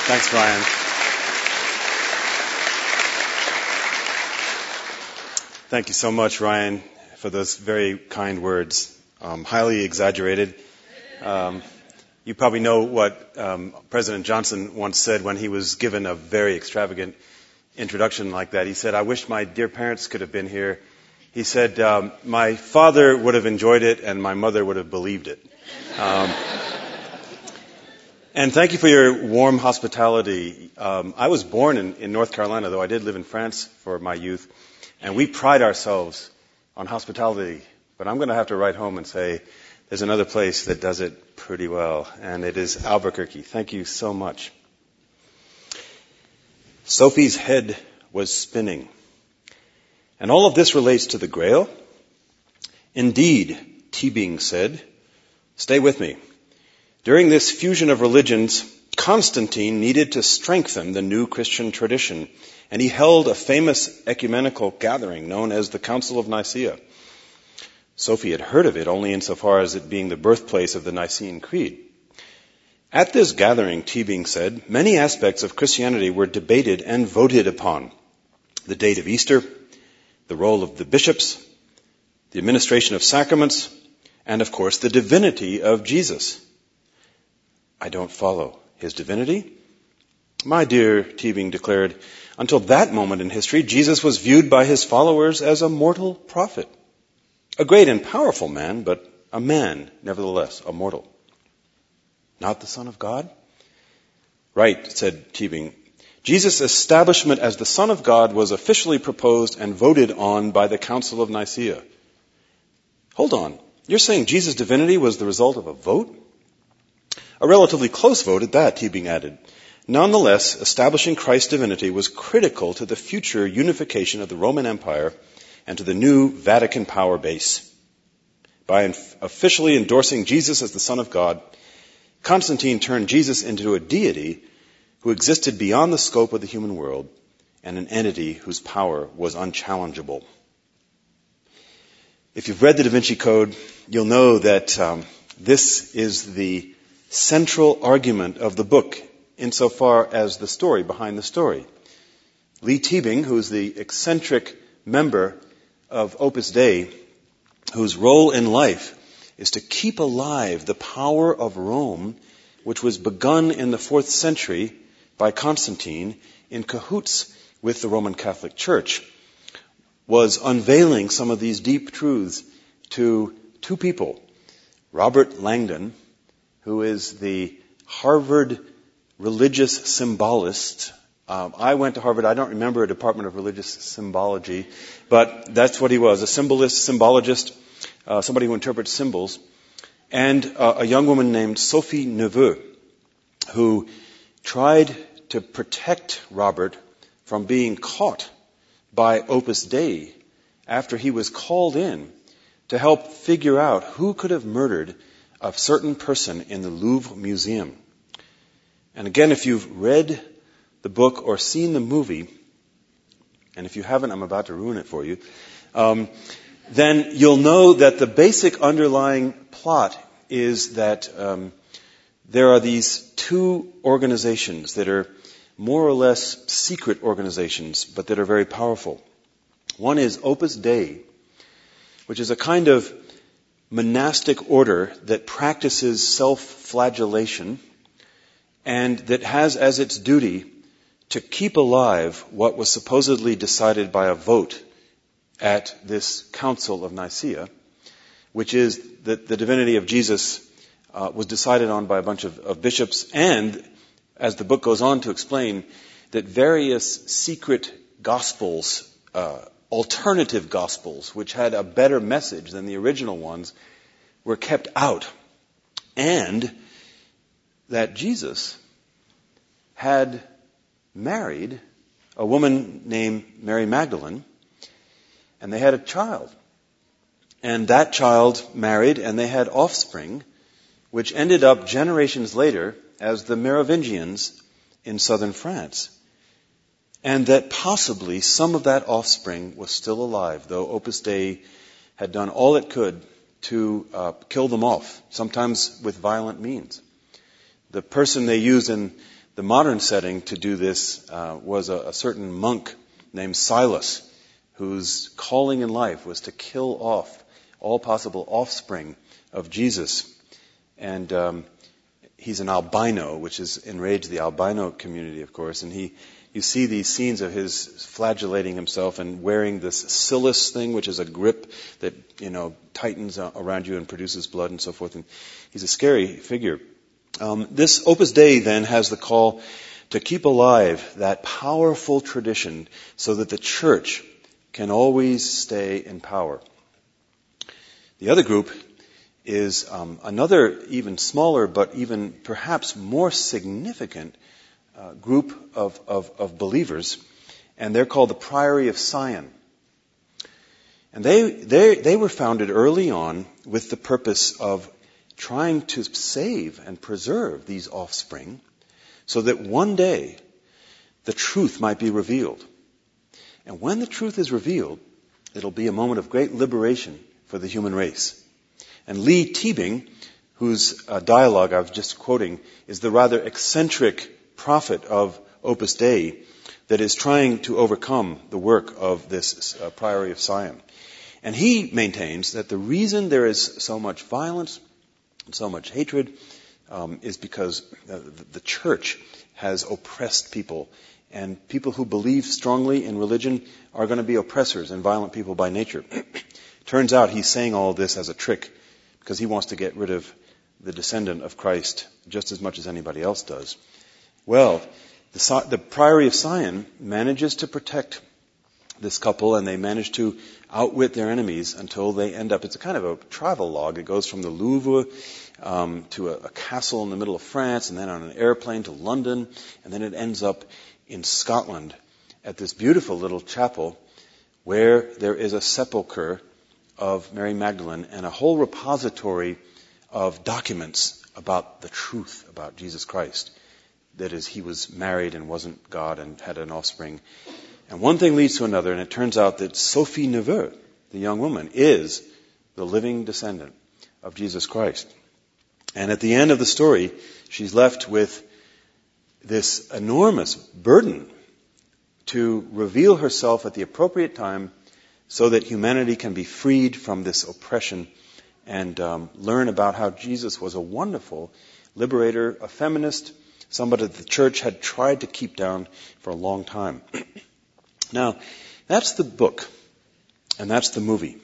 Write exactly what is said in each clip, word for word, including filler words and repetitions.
Thanks, Ryan. Thank you so much, Ryan, for those very kind words. Um, highly exaggerated. Um, you probably know what um, President Johnson once said when he was given a very extravagant introduction like that. He said, "I wish my dear parents could have been here." He said, um, "My father would have enjoyed it and my mother would have believed it." Um, and thank you for your warm hospitality. Um, I was born in, in North Carolina, though I did live in France for my youth, and we pride ourselves on hospitality. But I'm going to have to write home and say there's another place that does it pretty well, and it is Albuquerque. Thank you so much. Sophie's head was spinning. And all of this relates to the Grail? Indeed, Teabing said. Stay with me. During this fusion of religions, Constantine needed to strengthen the new Christian tradition, and he held a famous ecumenical gathering known as the Council of Nicaea. Sophie had heard of it only insofar as it being the birthplace of the Nicene Creed. At this gathering, Teabing said, many aspects of Christianity were debated and voted upon. The date of Easter, the role of the bishops, the administration of sacraments, and of course the divinity of Jesus. I don't follow. His divinity? My dear, Teabing declared, until that moment in history, Jesus was viewed by his followers as a mortal prophet. A great and powerful man, but a man, nevertheless, a mortal. Not the Son of God? Right, said Teabing. Jesus' establishment as the Son of God was officially proposed and voted on by the Council of Nicaea. Hold on. You're saying Jesus' divinity was the result of a vote? A relatively close vote at that, Teabing added. Nonetheless, establishing Christ's divinity was critical to the future unification of the Roman Empire and to the new Vatican power base. By officially endorsing Jesus as the Son of God, Constantine turned Jesus into a deity who existed beyond the scope of the human world and an entity whose power was unchallengeable. If you've read the Da Vinci Code, you'll know that um, this is the central argument of the book insofar as the story behind the story. Lee Teabing, who's the eccentric member of Opus Dei, whose role in life is to keep alive the power of Rome, which was begun in the fourth century by Constantine in cahoots with the Roman Catholic Church, was unveiling some of these deep truths to two people. Robert Langdon, who is the Harvard religious symbolist. Um, I went to Harvard. I don't remember a department of religious symbology, but that's what he was, a symbolist, symbologist, uh, somebody who interprets symbols, and uh, a young woman named Sophie Neveu, who tried to protect Robert from being caught by Opus Dei after he was called in to help figure out who could have murdered a certain person in the Louvre Museum. And again, if you've read the book or seen the movie, and if you haven't, I'm about to ruin it for you, um, then you'll know that the basic underlying plot is that um, there are these two organizations that are more or less secret organizations, but that are very powerful. One is Opus Dei, which is a kind of monastic order that practices self-flagellation and that has as its duty to keep alive what was supposedly decided by a vote at this Council of Nicaea, which is that the divinity of Jesus uh, was decided on by a bunch of, of bishops, and, as the book goes on to explain, that various secret gospels, uh, alternative gospels, which had a better message than the original ones, were kept out. And that Jesus had married a woman named Mary Magdalene, and they had a child. And that child married, and they had offspring, which ended up generations later as the Merovingians in southern France. And that possibly some of that offspring was still alive, though Opus Dei had done all it could to uh, kill them off, sometimes with violent means. The person they used in The modern setting to do this uh, was a, a certain monk named Silas, whose calling in life was to kill off all possible offspring of Jesus. And um, he's an albino, which has enraged the albino community, of course. And he, you see these scenes of his flagellating himself and wearing this silas thing, which is a grip that, you know, tightens around you and produces blood and so forth. And he's a scary figure. Um, this Opus Dei then has the call to keep alive that powerful tradition so that the church can always stay in power. The other group is um, another even smaller but even perhaps more significant uh, group of, of, of believers, and they're called the Priory of Sion. And they, they, they were founded early on with the purpose of trying to save and preserve these offspring so that one day the truth might be revealed. And when the truth is revealed, it'll be a moment of great liberation for the human race. And Lee Teabing, whose uh, dialogue I was just quoting, is the rather eccentric prophet of Opus Dei that is trying to overcome the work of this uh, Priory of Sion. And he maintains that the reason there is so much violence and so much hatred um, is because uh, the church has oppressed people. And people who believe strongly in religion are going to be oppressors and violent people by nature. Turns out he's saying all this as a trick because he wants to get rid of the descendant of Christ just as much as anybody else does. Well, the, the Priory of Sion manages to protect this couple, and they manage to outwit their enemies until they end up, it's a kind of a travel log. It goes from the Louvre um, to a, a castle in the middle of France, and then on an airplane to London, and then it ends up in Scotland at this beautiful little chapel where there is a sepulcher of Mary Magdalene and a whole repository of documents about the truth about Jesus Christ. That is, he was married and wasn't God and had an offspring. And one thing leads to another, and it turns out that Sophie Neveu, the young woman, is the living descendant of Jesus Christ. And at the end of the story, she's left with this enormous burden to reveal herself at the appropriate time so that humanity can be freed from this oppression and um, learn about how Jesus was a wonderful liberator, a feminist, somebody that the church had tried to keep down for a long time. Now, that's the book, and that's the movie.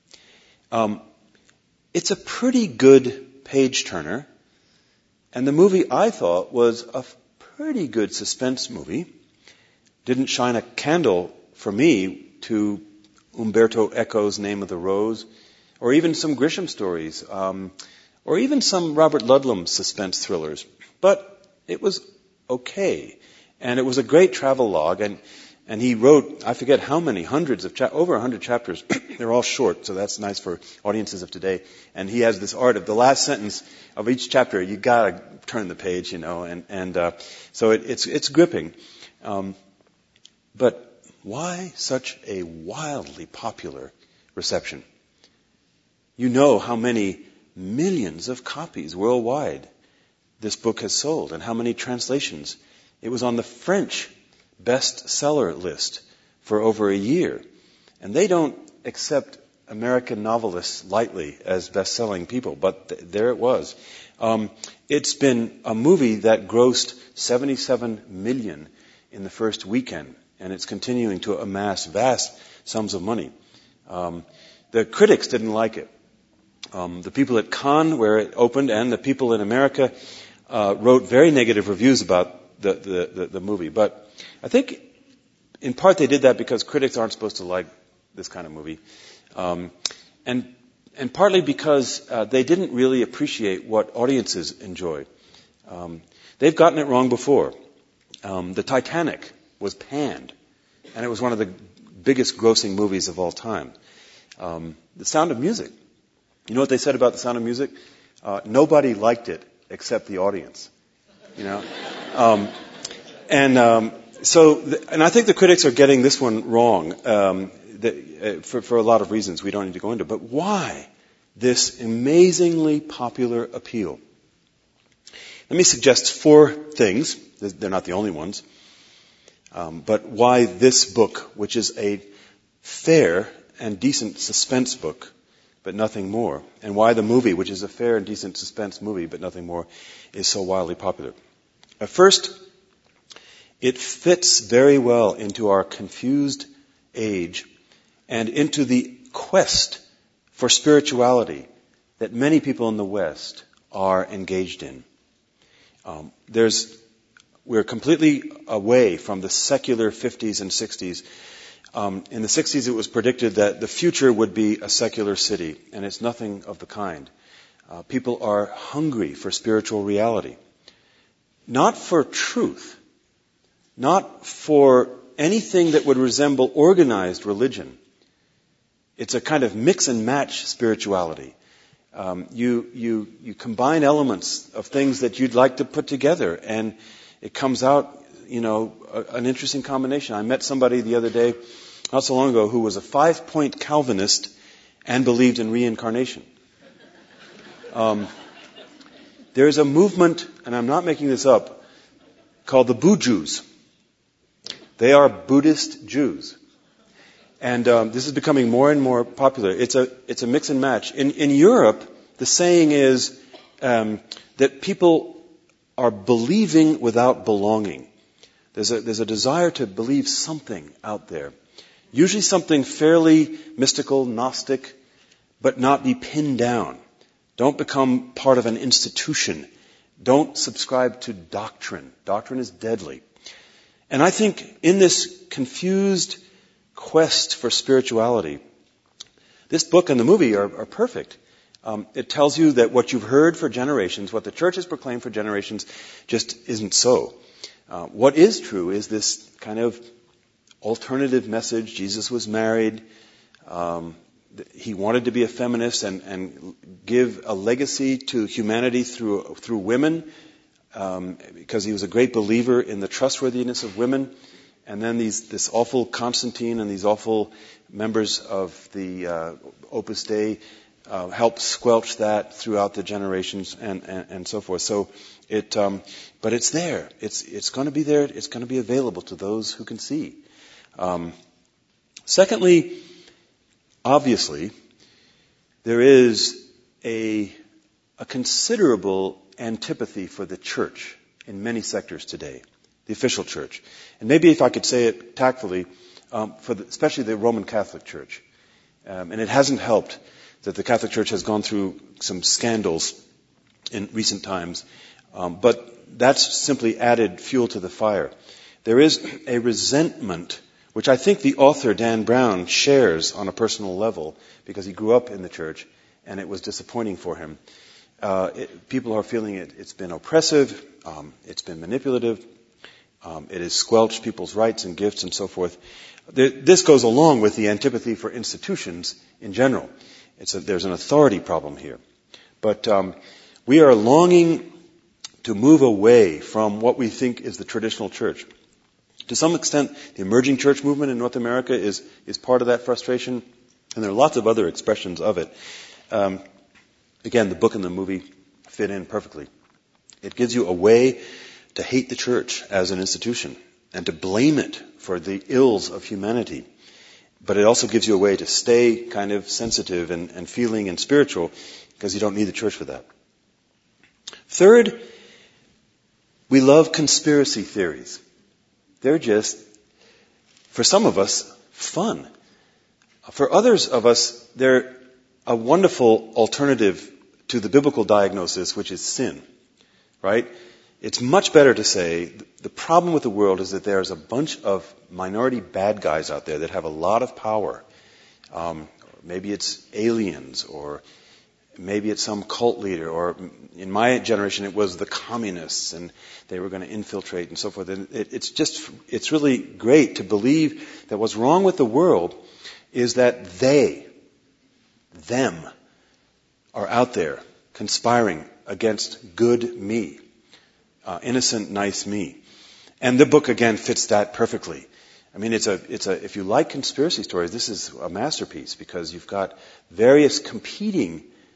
Um, it's a pretty good page-turner, and the movie, I thought, was a pretty good suspense movie. Didn't shine a candle for me to Umberto Eco's Name of the Rose, or even some Grisham stories, um, or even some Robert Ludlum suspense thrillers. But it was okay, and it was a great travel log, and and he wrote, I forget how many, hundreds of, cha- over a hundred chapters. They're all short, so that's nice for audiences of today. And he has this art of the last sentence of each chapter. You gotta turn the page, you know, and and uh, so it, it's it's gripping. Um, but why such a wildly popular reception? You know how many millions of copies worldwide this book has sold, and how many translations. It was on the French bestseller list for over a year. And they don't accept American novelists lightly as best-selling people, but th- there it was. Um, it's been a movie that grossed seventy-seven million in the first weekend, and it's continuing to amass vast sums of money. Um, the critics didn't like it. Um, the people at Cannes, where it opened, and the people in America uh, wrote very negative reviews about the, the, the, the movie. But I think in part they did that because critics aren't supposed to like this kind of movie. Um, and and partly because uh, they didn't really appreciate what audiences enjoy. Um, they've gotten it wrong before. Um, the Titanic was panned, and it was one of the biggest grossing movies of all time. Um, The Sound of Music. You know what they said about The Sound of Music? Uh, nobody liked it except the audience. You know? Um, and um, so, th- and I think the critics are getting this one wrong um, the, uh, for, for a lot of reasons we don't need to go into. But why this amazingly popular appeal? Let me suggest four things. They're not the only ones. Um, but why this book, which is a fair and decent suspense book, but nothing more. And why the movie, which is a fair and decent suspense movie, but nothing more, is so wildly popular. At first, it fits very well into our confused age and into the quest for spirituality that many people in the West are engaged in. Um, there's, we're completely away from the secular fifties and sixties. Um, in the sixties, it was predicted that the future would be a secular city, and it's nothing of the kind. Uh, people are hungry for spiritual reality. Not for truth. Not for anything that would resemble organized religion. It's a kind of mix and match spirituality. Um, you, you, you combine elements of things that you'd like to put together, and it comes out, you know, a, an interesting combination. I met somebody the other day, not so long ago, who was a five-point Calvinist and believed in reincarnation. Um, there is a movement, and I'm not making this up, called the Bujus. They are Buddhist Jews. And um, this is becoming more and more popular. It's a it's a mix and match. In in Europe, the saying is um, that people are believing without belonging. There's a there's a desire to believe something out there. Usually something fairly mystical, Gnostic, but not be pinned down. Don't become part of an institution. Don't subscribe to doctrine. Doctrine is deadly. And I think in this confused quest for spirituality, this book and the movie are, are perfect. Um, it tells you that what you've heard for generations, what the church has proclaimed for generations, just isn't so. Uh, what is true is this kind of alternative message. Jesus was married. Um, he wanted to be a feminist and, and give a legacy to humanity through through women, um, because he was a great believer in the trustworthiness of women. And then these this awful Constantine and these awful members of the uh, Opus Dei uh, helped squelch that throughout the generations and, and, and so forth. So it, um, but it's there. It's it's going to be there. It's going to be available to those who can see. Um, secondly, obviously, there is a, a considerable antipathy for the church in many sectors today, the official church. And maybe if I could say it tactfully, um, for the, especially the Roman Catholic Church. Um, and it hasn't helped that the Catholic Church has gone through some scandals in recent times, um, but that's simply added fuel to the fire. There is a resentment, which I think the author, Dan Brown, shares on a personal level because he grew up in the church and it was disappointing for him. Uh, it, people are feeling it, it's been oppressive, um, it's been manipulative, um, it has squelched people's rights and gifts and so forth. There, this goes along with the antipathy for institutions in general. It's a, there's an authority problem here. But um, we are longing to move away from what we think is the traditional church. To some extent, the emerging church movement in North America is, is part of that frustration, and there are lots of other expressions of it. Um, again, the book and the movie fit in perfectly. It gives you a way to hate the church as an institution and to blame it for the ills of humanity. But it also gives you a way to stay kind of sensitive and, and feeling and spiritual because you don't need the church for that. Third, we love conspiracy theories. They're just, for some of us, fun. For others of us, they're a wonderful alternative to the biblical diagnosis, which is sin. Right? It's much better to say the problem with the world is that there's a bunch of minority bad guys out there that have a lot of power. Um, maybe it's aliens, or maybe it's some cult leader, or in my generation it was the communists and they were going to infiltrate and so forth. And it, it's just, it's really great to believe that what's wrong with the world is that they, them, are out there conspiring against good me, uh, innocent, nice me. And the book again fits that perfectly. I mean, it's a, it's a, if you like conspiracy stories, this is a masterpiece because you've got various competing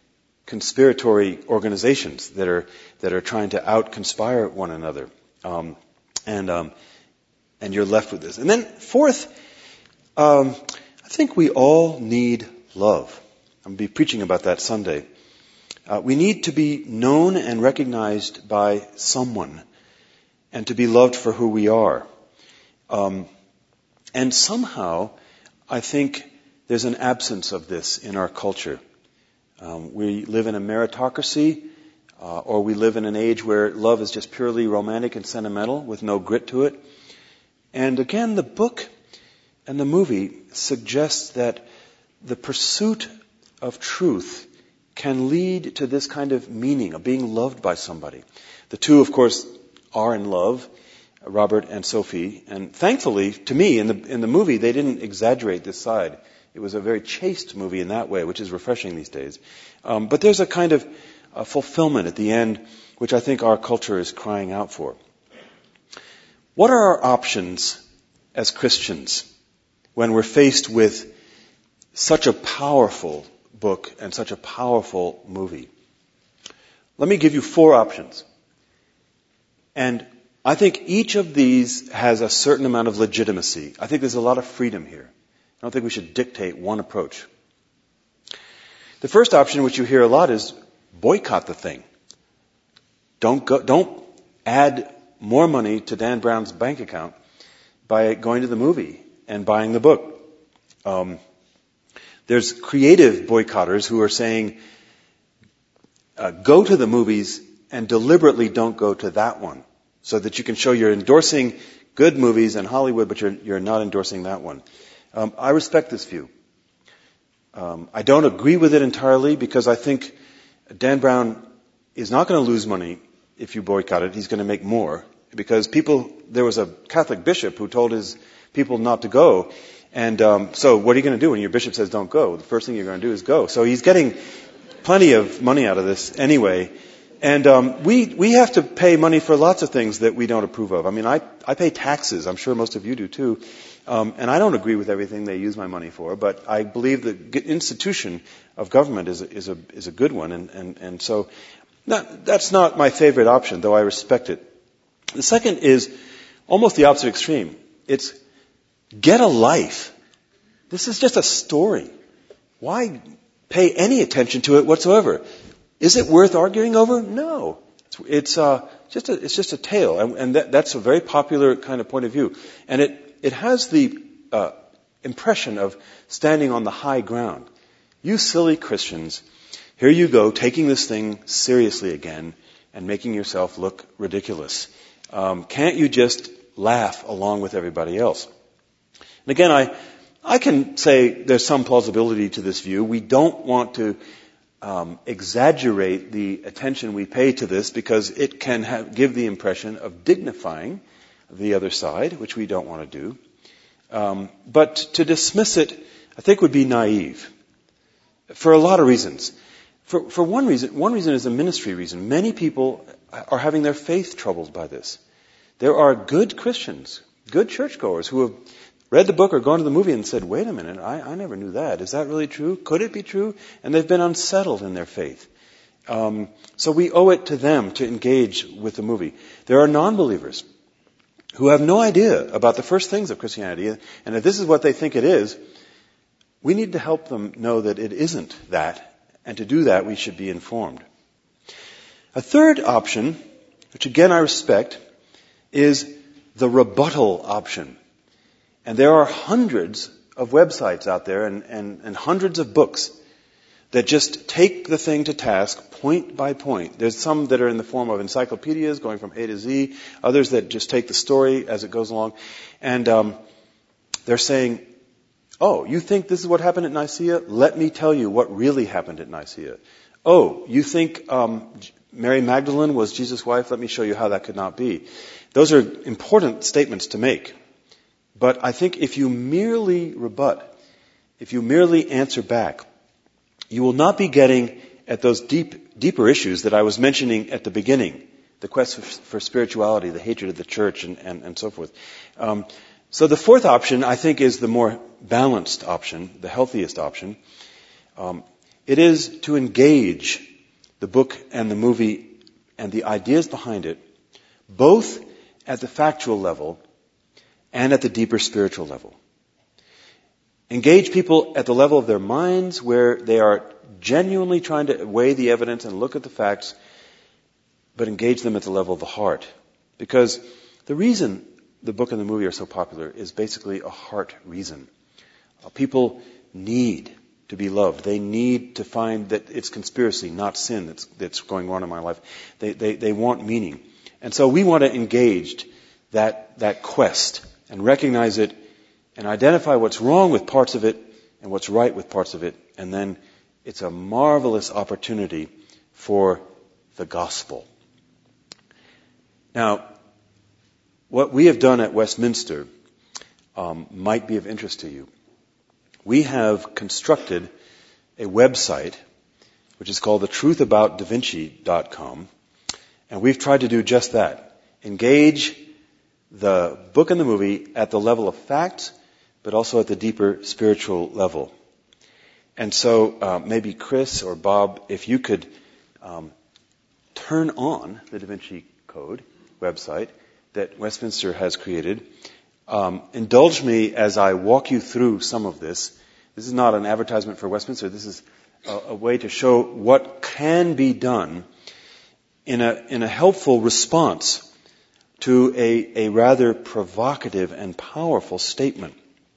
conspiratory organizations that are that are trying to out-conspire one another. Um, and um, and you're left with this. And then fourth, um, I think we all need love. I'm going to be preaching about that Sunday. Uh, we need to be known and recognized by someone and to be loved for who we are. Um, and somehow, I think there's an absence of this in our culture. Um, we live in a meritocracy, uh, or we live in an age where love is just purely romantic and sentimental with no grit to it. And again, the book and the movie suggests that the pursuit of truth can lead to this kind of meaning of being loved by somebody. The two, of course, are in love, Robert and Sophie, and thankfully, to me, in the in the movie, they didn't exaggerate this side. It was a very chaste movie in that way, which is refreshing these days. Um, but there's a kind of a fulfillment at the end, which I think our culture is crying out for. What are our options as Christians when we're faced with such a powerful book and such a powerful movie? Let me give you four options. And I think each of these has a certain amount of legitimacy. I think there's a lot of freedom here. I don't think we should dictate one approach. The first option, which you hear a lot, is boycott the thing. Don't go, don't add more money to Dan Brown's bank account by going to the movie and buying the book. Um, there's creative boycotters who are saying, uh, go to the movies and deliberately don't go to that one, so that you can show you're endorsing good movies and Hollywood, but you're, you're not endorsing that one. Um, I respect this view. Um, I don't agree with it entirely because I think Dan Brown is not going to lose money if you boycott it. He's going to make more because people. There was a Catholic bishop who told his people not to go, and um, so what are you going to do when your bishop says don't go? The first thing you're going to do is go. So he's getting plenty of money out of this anyway. And um, we we have to pay money for lots of things that we don't approve of. I mean, I I pay taxes. I'm sure most of you do too. Um, and I don't agree with everything they use my money for, but I believe the institution of government is a, is a is a good one, and and and so not, that's not my favorite option, though I respect it. The second is almost the opposite extreme. It's get a life. This is just a story. Why pay any attention to it whatsoever? Is it worth arguing over? No. It's, it's uh, just a it's just a tale, and, and that, that's a very popular kind of point of view, and it. It has the uh, impression of standing on the high ground. You silly Christians, here you go, taking this thing seriously again and making yourself look ridiculous. Um, can't you just laugh along with everybody else? And again, I I can say there's some plausibility to this view. We don't want to um, exaggerate the attention we pay to this because it can have, give the impression of dignifying the other side, which we don't want to do. Um, but to dismiss it, I think, would be naive for a lot of reasons. For, for one reason, one reason is a ministry reason. Many people are having their faith troubled by this. There are good Christians, good churchgoers who have read the book or gone to the movie and said, wait a minute, I, I never knew that. Is that really true? Could it be true? And they've been unsettled in their faith. Um, so we owe it to them to engage with the movie. There are non-believers who have no idea about the first things of Christianity, and if this is what they think it is, we need to help them know that it isn't that, and to do that we should be informed. A third option, which again I respect, is the rebuttal option. And there are hundreds of websites out there and, and, and hundreds of books that just take the thing to task point by point. There's some that are in the form of encyclopedias going from A to Z, others that just take the story as it goes along. And um, they're saying, oh, you think this is what happened at Nicaea? Let me tell you what really happened at Nicaea. Oh, you think um, Mary Magdalene was Jesus' wife? Let me show you how that could not be. Those are important statements to make. But I think if you merely rebut, if you merely answer back, you will not be getting at those deep, deeper issues that I was mentioning at the beginning. The quest for, for spirituality, the hatred of the church, and, and, and so forth. Um, so the fourth option, I think, is the more balanced option, the healthiest option. Um, it is to engage the book and the movie and the ideas behind it, both at the factual level and at the deeper spiritual level. Engage people at the level of their minds, where they are genuinely trying to weigh the evidence and look at the facts, but engage them at the level of the heart. Because the reason the book and the movie are so popular is basically a heart reason. Uh, people need to be loved. They need to find that it's conspiracy, not sin, that's, that's going on in my life. They, they, they want meaning. And so we want to engage that, that quest and recognize it and identify what's wrong with parts of it and what's right with parts of it. And then it's a marvelous opportunity for the gospel. Now, what we have done at Westminster um, might be of interest to you. We have constructed a website which is called the truth about da vinci dot com, and we've tried to do just that. Engage the book and the movie at the level of facts, but also at the deeper spiritual level. And so uh, maybe Chris or Bob, if you could um, turn on the Da Vinci Code website that Westminster has created. Um, indulge me as I walk you through some of this. This is not an advertisement for Westminster. This is a, a way to show what can be done in a in a helpful response to a, a rather provocative and powerful statement.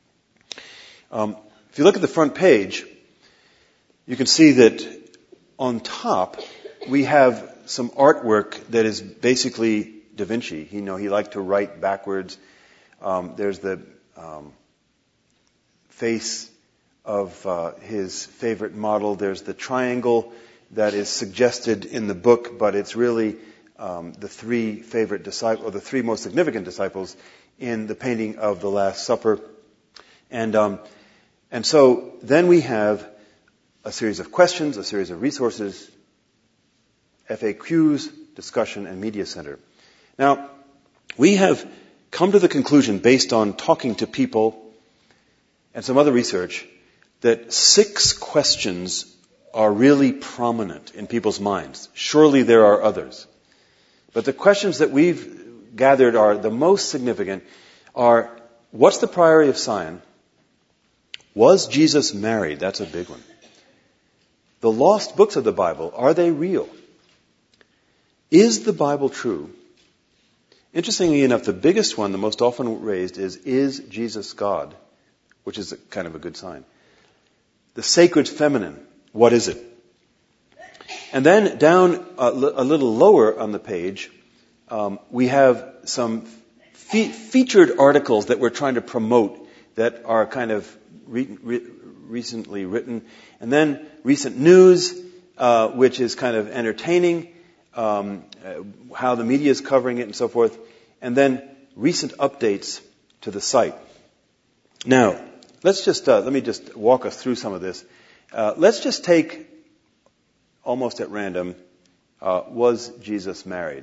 Um, if you look at the front page, you can see that on top we have some artwork that is basically Da Vinci. You know, he liked to write backwards. Um, there's the um, face of uh, his favorite model. There's the triangle that is suggested in the book, but it's really um, the three favorite disciples, or the three most significant disciples in the painting of the Last Supper. And um, and so then we have a series of questions, a series of resources, F A Qs, discussion, and media center. Now, we have come to the conclusion, based on talking to people and some other research, that six questions are really prominent in people's minds. Surely there are others. But the questions that we've gathered are the most significant are, what's the priority of sign? Was Jesus married? That's a big one. The lost books of the Bible, are they real? Is the Bible true? Interestingly enough, the biggest one, the most often raised, is, is Jesus God? Which is a, kind of a good sign. The sacred feminine, what is it? And then down a, a little lower on the page, um, we have some fe- featured articles that we're trying to promote that are kind of re- re- recently written. And then recent news, uh, which is kind of entertaining. Um, uh, how the media is covering it and so forth, and then recent updates to the site. Now, let's just uh, let me just walk us through some of this. Uh, let's just take, almost at random, uh, was Jesus married?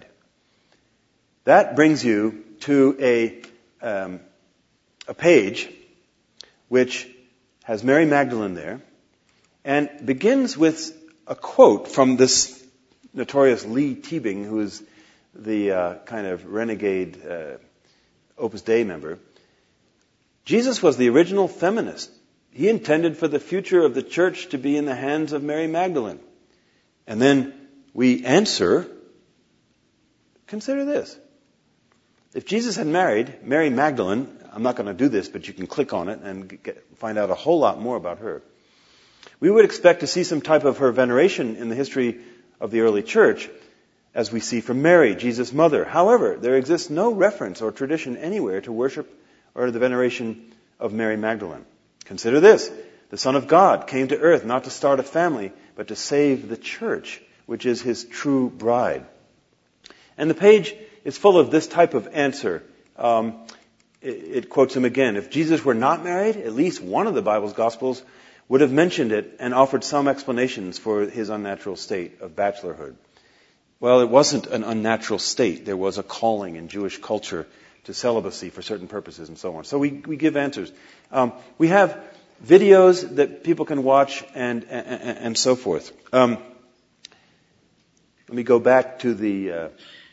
That brings you to a um, a page which has Mary Magdalene there, and begins with a quote from this notorious Lee Teabing, who is the uh, kind of renegade uh, Opus Dei member. Jesus was the original feminist. He intended for the future of the church to be in the hands of Mary Magdalene. And then we answer, consider this. If Jesus had married Mary Magdalene, I'm not going to do this, but you can click on it and get, find out a whole lot more about her. We would expect to see some type of her veneration in the history of the early church, as we see from Mary, Jesus' mother. However, there exists no reference or tradition anywhere to worship or the veneration of Mary Magdalene. Consider this. The Son of God came to earth not to start a family, but to save the church, which is his true bride. And the page is full of this type of answer. Um, it, it quotes him again. If Jesus were not married, at least one of the Bible's Gospels would have mentioned it and offered some explanations for his unnatural state of bachelorhood. Well, it wasn't an unnatural state. There was a calling in Jewish culture to celibacy for certain purposes and so on. So we, we give answers. Um, we have videos that people can watch and and, and so forth. Um, Let me go back to the uh,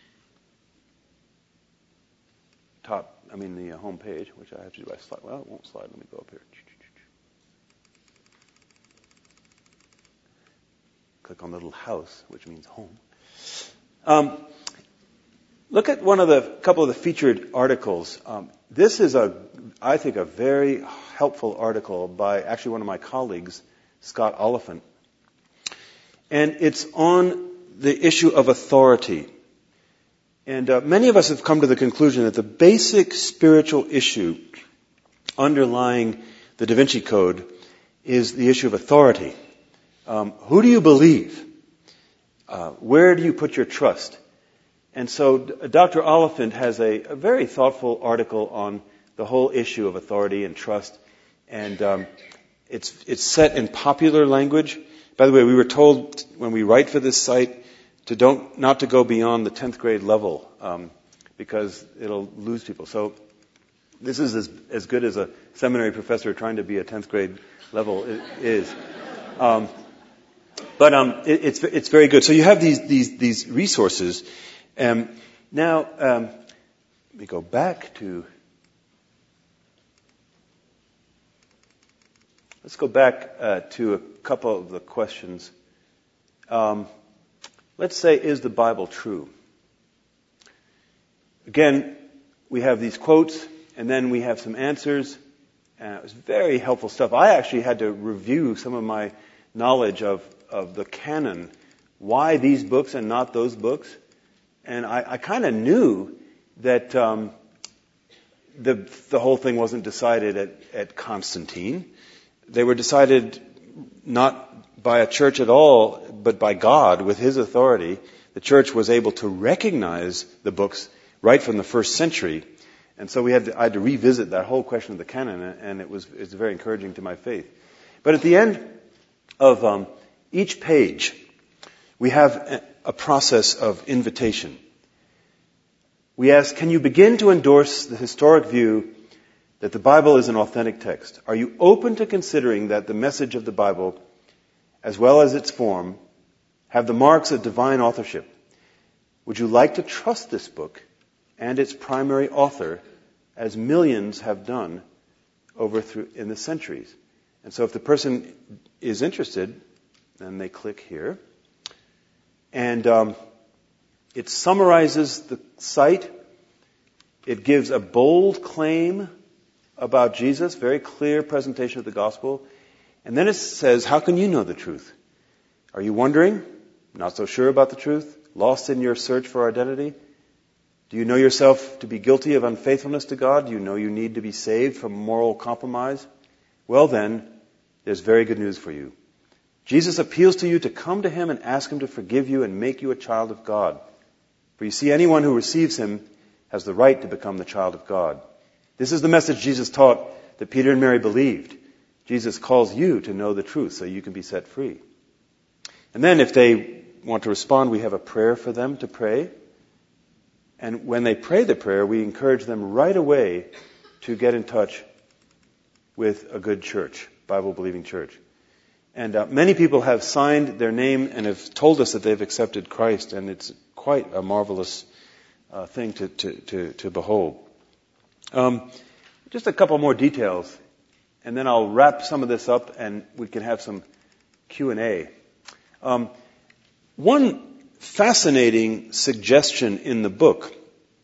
top, I mean the uh, home page, which I have to do by slide. Well, it won't slide. Let me go up here. Click on the little house, which means home. Um, look at one of the couple of the featured articles. Um, this is a, I think, a very helpful article by actually one of my colleagues, Scott Oliphant, and it's on the issue of authority. And uh, many of us have come to the conclusion that the basic spiritual issue underlying the Da Vinci Code is the issue of authority. Um, who do you believe? Uh, where do you put your trust? And so Doctor Oliphant has a, a very thoughtful article on the whole issue of authority and trust. And um, it's it's set in popular language. By the way, we were told when we write for this site to don't not to go beyond the tenth grade level um, because it'll lose people. So this is as, as good as a seminary professor trying to be a tenth grade level is. Um, But um, it, it's it's very good. So you have these these these resources. Um, now um, let me go back to. Let's go back uh, to a couple of the questions. Um, let's say, is the Bible true? Again, we have these quotes, and then we have some answers. And it was very helpful stuff. I actually had to review some of my knowledge of. of the canon, why these books and not those books. And I, I kind of knew that um, the the whole thing wasn't decided at, at Constantine. They were decided not by a church at all, but by God with His authority. The church was able to recognize the books right from the first century. And so we had to, I had to revisit that whole question of the canon, and it was it's very encouraging to my faith. But at the end of um, each page, we have a process of invitation. We ask, can you begin to endorse the historic view that the Bible is an authentic text? Are you open to considering that the message of the Bible, as well as its form, have the marks of divine authorship? Would you like to trust this book and its primary author, as millions have done over through in the centuries? And so if the person is interested, then they click here. And um, it summarizes the site. It gives a bold claim about Jesus, very clear presentation of the gospel. And then it says, how can you know the truth? Are you wondering? Not so sure about the truth? Lost in your search for identity? Do you know yourself to be guilty of unfaithfulness to God? Do you know you need to be saved from moral compromise? Well then, there's very good news for you. Jesus appeals to you to come to Him and ask Him to forgive you and make you a child of God. For you see, anyone who receives Him has the right to become the child of God. This is the message Jesus taught that Peter and Mary believed. Jesus calls you to know the truth so you can be set free. And then if they want to respond, we have a prayer for them to pray. And when they pray the prayer, we encourage them right away to get in touch with a good church, Bible-believing church. And uh, many people have signed their name and have told us that they've accepted Christ, and it's quite a marvelous uh, thing to, to, to, to behold. Um, just a couple more details, and then I'll wrap some of this up, and we can have some Q and A. Um, one fascinating suggestion in the book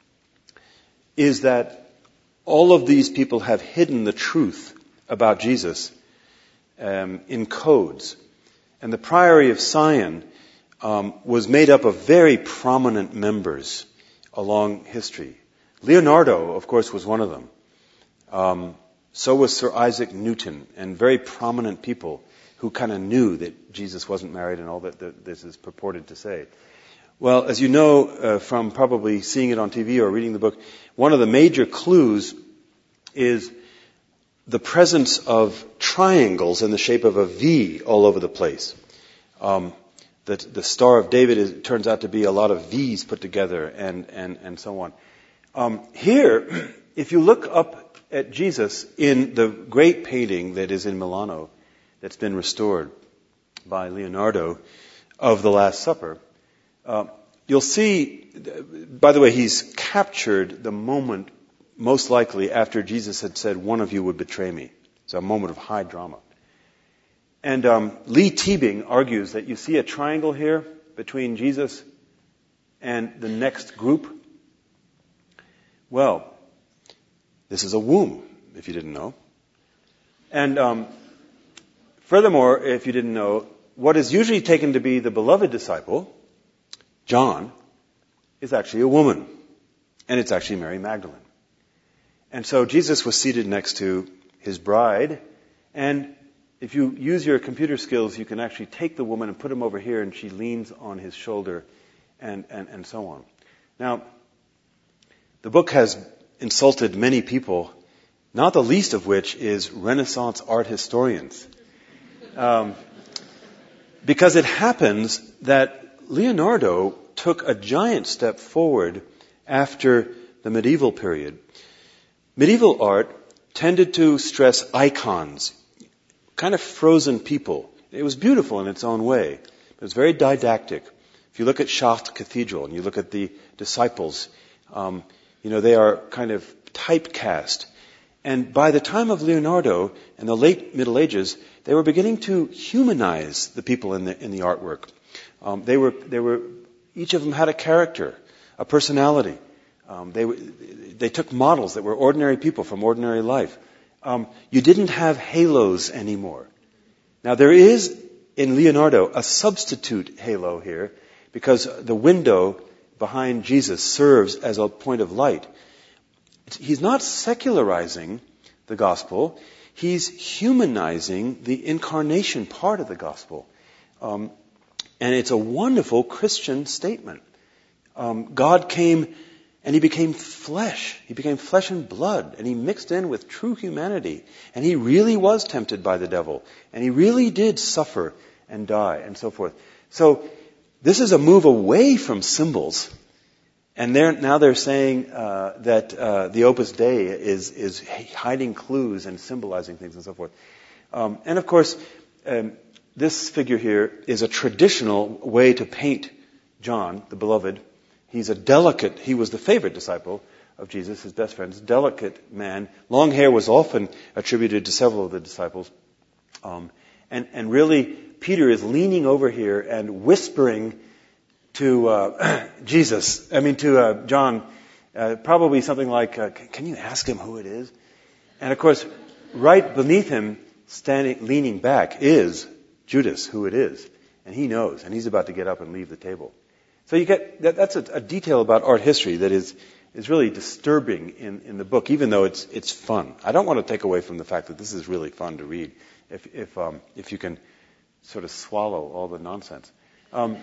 is that all of these people have hidden the truth about Jesus Um, in codes. And the Priory of Sion um, was made up of very prominent members along history. Leonardo, of course, was one of them. Um, so was Sir Isaac Newton, and very prominent people who kind of knew that Jesus wasn't married and all that, that this is purported to say. Well, as you know uh, from probably seeing it on T V or reading the book, one of the major clues is the presence of triangles in the shape of a V all over the place. Um, the, the Star of David is, turns out to be a lot of V's put together, and and and so on. Um, here, if you look up at Jesus in the great painting that is in Milano, that's been restored by Leonardo, of the Last Supper, Uh, you'll see, by the way, he's captured the moment most likely after Jesus had said, one of you would betray me. It's a moment of high drama. And um, Lee Teabing argues that you see a triangle here between Jesus and the next group. Well, this is a womb, if you didn't know. And um, furthermore, if you didn't know, what is usually taken to be the beloved disciple, John, is actually a woman. And it's actually Mary Magdalene. And so Jesus was seated next to his bride. And if you use your computer skills, you can actually take the woman and put him over here, and she leans on his shoulder, and, and, and so on. Now, the book has insulted many people, not the least of which is Renaissance art historians. Um, because it happens that Leonardo took a giant step forward after the medieval period. Medieval art tended to stress icons, kind of frozen people. It was beautiful in its own way. It was very didactic. If you look at Chartres Cathedral and you look at the disciples, um, you know, they are kind of typecast. And by the time of Leonardo in the late Middle Ages, they were beginning to humanize the people in the in the artwork. Um, they were they were each of them had a character, a personality. Um, they they took models that were ordinary people from ordinary life. Um, you didn't have halos anymore. Now there is in Leonardo a substitute halo here, because the window behind Jesus serves as a point of light. He's not secularizing the gospel. He's humanizing the incarnation part of the gospel. Um, and it's a wonderful Christian statement. Um, God came and he became flesh. He became flesh and blood. And he mixed in with true humanity. And he really was tempted by the devil. And he really did suffer and die and so forth. So this is a move away from symbols. And they're, now they're saying uh, that uh, the Opus Dei is, is hiding clues and symbolizing things and so forth. Um, and of course, um, this figure here is a traditional way to paint John, the beloved. He's a delicate, he was the favorite disciple of Jesus, his best friend, delicate man. Long hair was often attributed to several of the disciples. Um, and, and really, Peter is leaning over here and whispering to uh, Jesus, I mean to uh, John, uh, probably something like, uh, can you ask him who it is? And of course, right beneath him, standing, leaning back, is Judas, who it is. And he knows, and he's about to get up and leave the table. So you get, that, that's a, a detail about art history that is, is really disturbing in, in the book, even though it's, it's fun. I don't want to take away from the fact that this is really fun to read, if, if, um, if you can sort of swallow all the nonsense. Um,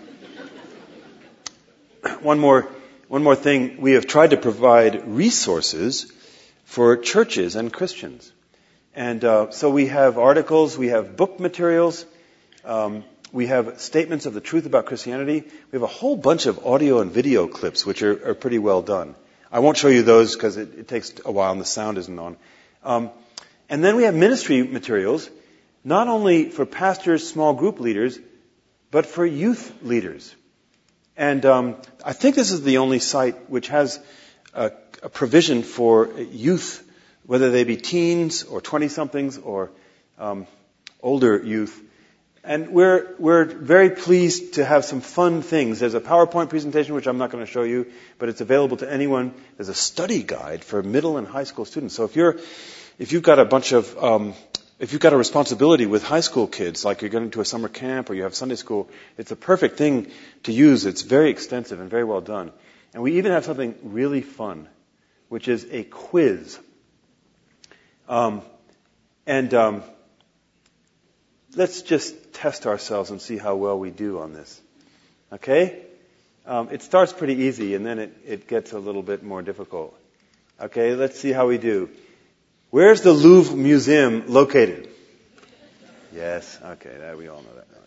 One more, one more thing. We have tried to provide resources for churches and Christians. And uh, so we have articles, we have book materials, um, we have statements of the truth about Christianity. We have a whole bunch of audio and video clips, which are, are pretty well done. I won't show you those because it, it takes a while and the sound isn't on. Um, and then we have ministry materials, not only for pastors, small group leaders, but for youth leaders. And um, I think this is the only site which has a, a provision for youth, whether they be teens or twenty-somethings or um, older youth. And we're we're very pleased to have some fun things. There's a PowerPoint presentation, which I'm not going to show you, but it's available to anyone. There's a study guide for middle and high school students. So if you're if you've got a bunch of um, If you've got a responsibility with high school kids, like you're going to a summer camp or you have Sunday school, it's a perfect thing to use. It's very extensive and very well done. And we even have something really fun, which is a quiz. Um, and um, let's just test ourselves and see how well we do on this. Okay? Um, it starts pretty easy, and then it, it gets a little bit more difficult. Okay, let's see how we do. Where's the Louvre Museum located? Yes, okay, that, we all know that.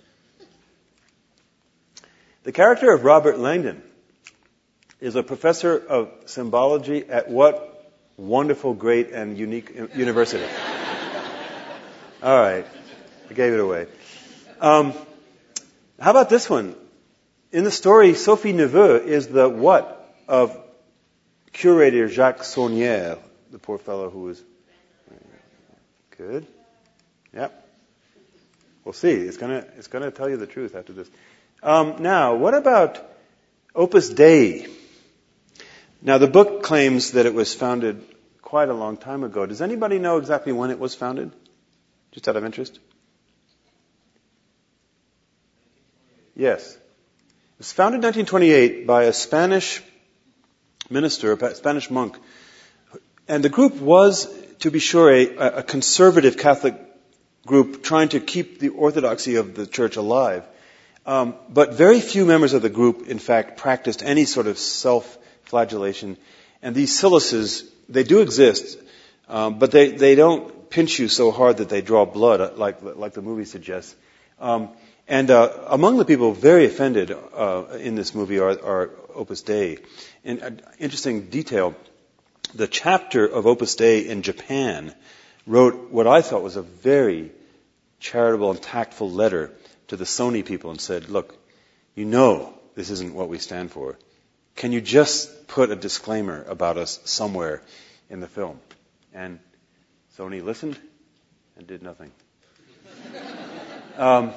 The character of Robert Langdon is a professor of symbology at what wonderful, great, and unique university? All right, I gave it away. Um, how about this one? in the story, Sophie Neveu is the what of curator Jacques Saunière, the poor fellow who was... Good. Yep. We'll see. It's gonna, it's gonna tell you the truth after this. Um, now, what about Opus Dei? Now, the book claims that it was founded quite a long time ago. Does anybody know exactly when it was founded? Just out of interest? Yes. It was founded in nineteen twenty-eight by a Spanish minister, a Spanish monk. And the group was, to be sure, a, a conservative Catholic group trying to keep the orthodoxy of the church alive. Um, but very few members of the group, in fact, practiced any sort of self-flagellation. And these silices, they do exist, um, but they, they don't pinch you so hard that they draw blood, like, like the movie suggests. Um, And uh, among the people very offended uh, in this movie are, are Opus Dei. And uh, interesting detail, the chapter of Opus Dei in Japan wrote what I thought was a very charitable and tactful letter to the Sony people and said, look, you know this isn't what we stand for. Can you just put a disclaimer about us somewhere in the film? And Sony listened and did nothing. Um,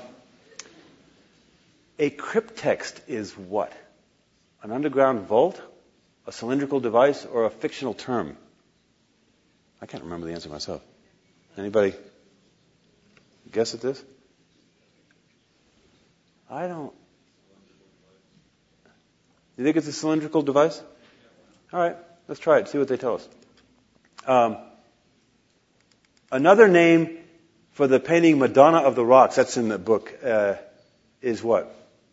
A cryptext is what? An underground vault? A cylindrical device? Or a fictional term? I can't remember the answer myself. Anybody guess at this? I don't. You think it's a cylindrical device? All right, let's try it. See what they tell us. Um, another name for the painting Madonna of the Rocks, that's in the book, uh, is what?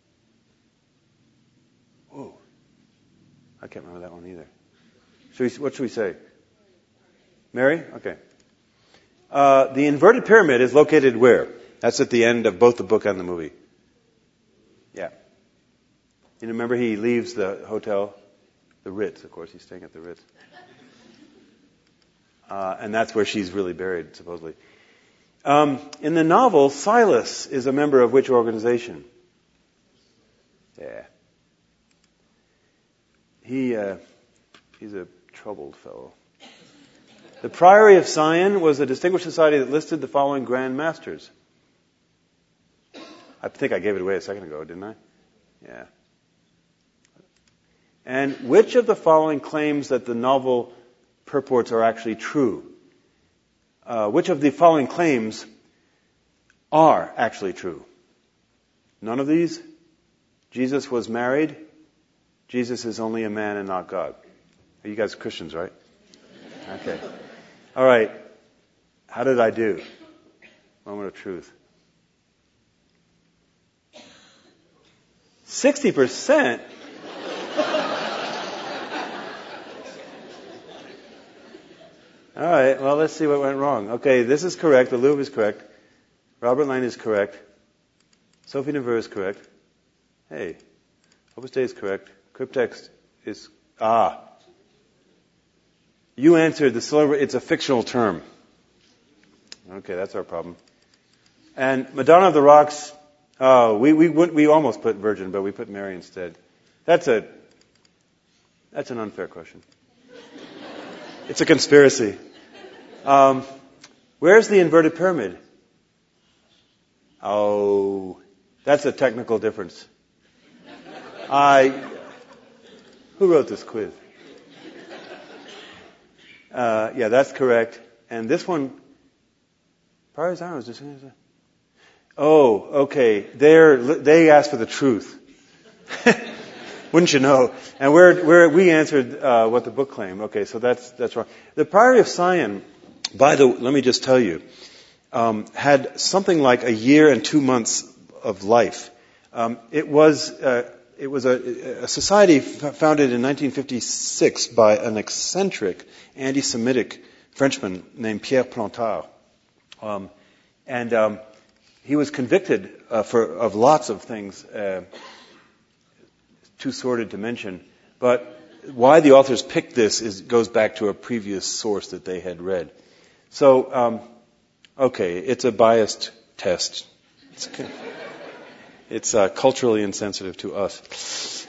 Oh, I can't remember that one either. Should we, what should we say? Mary? Okay. Uh, the inverted pyramid is located where? That's at the end of both the book and the movie. Yeah. You remember he leaves the hotel, the Ritz, of course, he's staying at the Ritz. Uh, and that's where she's really buried, supposedly. Um, in the novel, Silas is a member of which organization? Yeah. He, uh, he's a troubled fellow. The Priory of Sion was a distinguished society that listed the following Grand Masters. I think I gave it away a second ago, didn't I? Yeah. And which of the following claims that the novel purports are actually true? Uh, which of the following claims are actually true? None of these? Jesus was married. Jesus is only a man and not God. Are you guys Christians, right? Okay. All right. How did I do? Moment of truth. sixty percent? All right, well, let's see what went wrong. Okay, this is correct. The Louvre is correct. Robert Lane is correct. Sophie Neveu is correct. Hey, Opus Dei is correct. Cryptext is... Ah. You answered the silver... It's a fictional term. Okay, that's our problem. And Madonna of the Rocks... Oh, we, we, we almost put Virgin, but we put Mary instead. That's a... That's an unfair question. It's a conspiracy. Um, where's the inverted pyramid? Oh, that's a technical difference. I, who wrote this quiz? Uh, yeah, that's correct. And this one, Priory of Sion was just. Oh, okay. They're, they asked for the truth. Wouldn't you know? And we're, we're, we answered uh, what the book claimed. Okay, so that's that's wrong. The Priory of Sion, by the let me just tell you, um, had something like a year and two months of life. Um, it was uh, it was a, a society f- founded in nineteen fifty-six by an eccentric anti-Semitic Frenchman named Pierre Plantard, um, and um, he was convicted uh, for of lots of things. Uh, too sordid to mention, but why the authors picked this is goes back to a previous source that they had read. So, um, okay, it's a biased test. It's It's uh, culturally insensitive to us.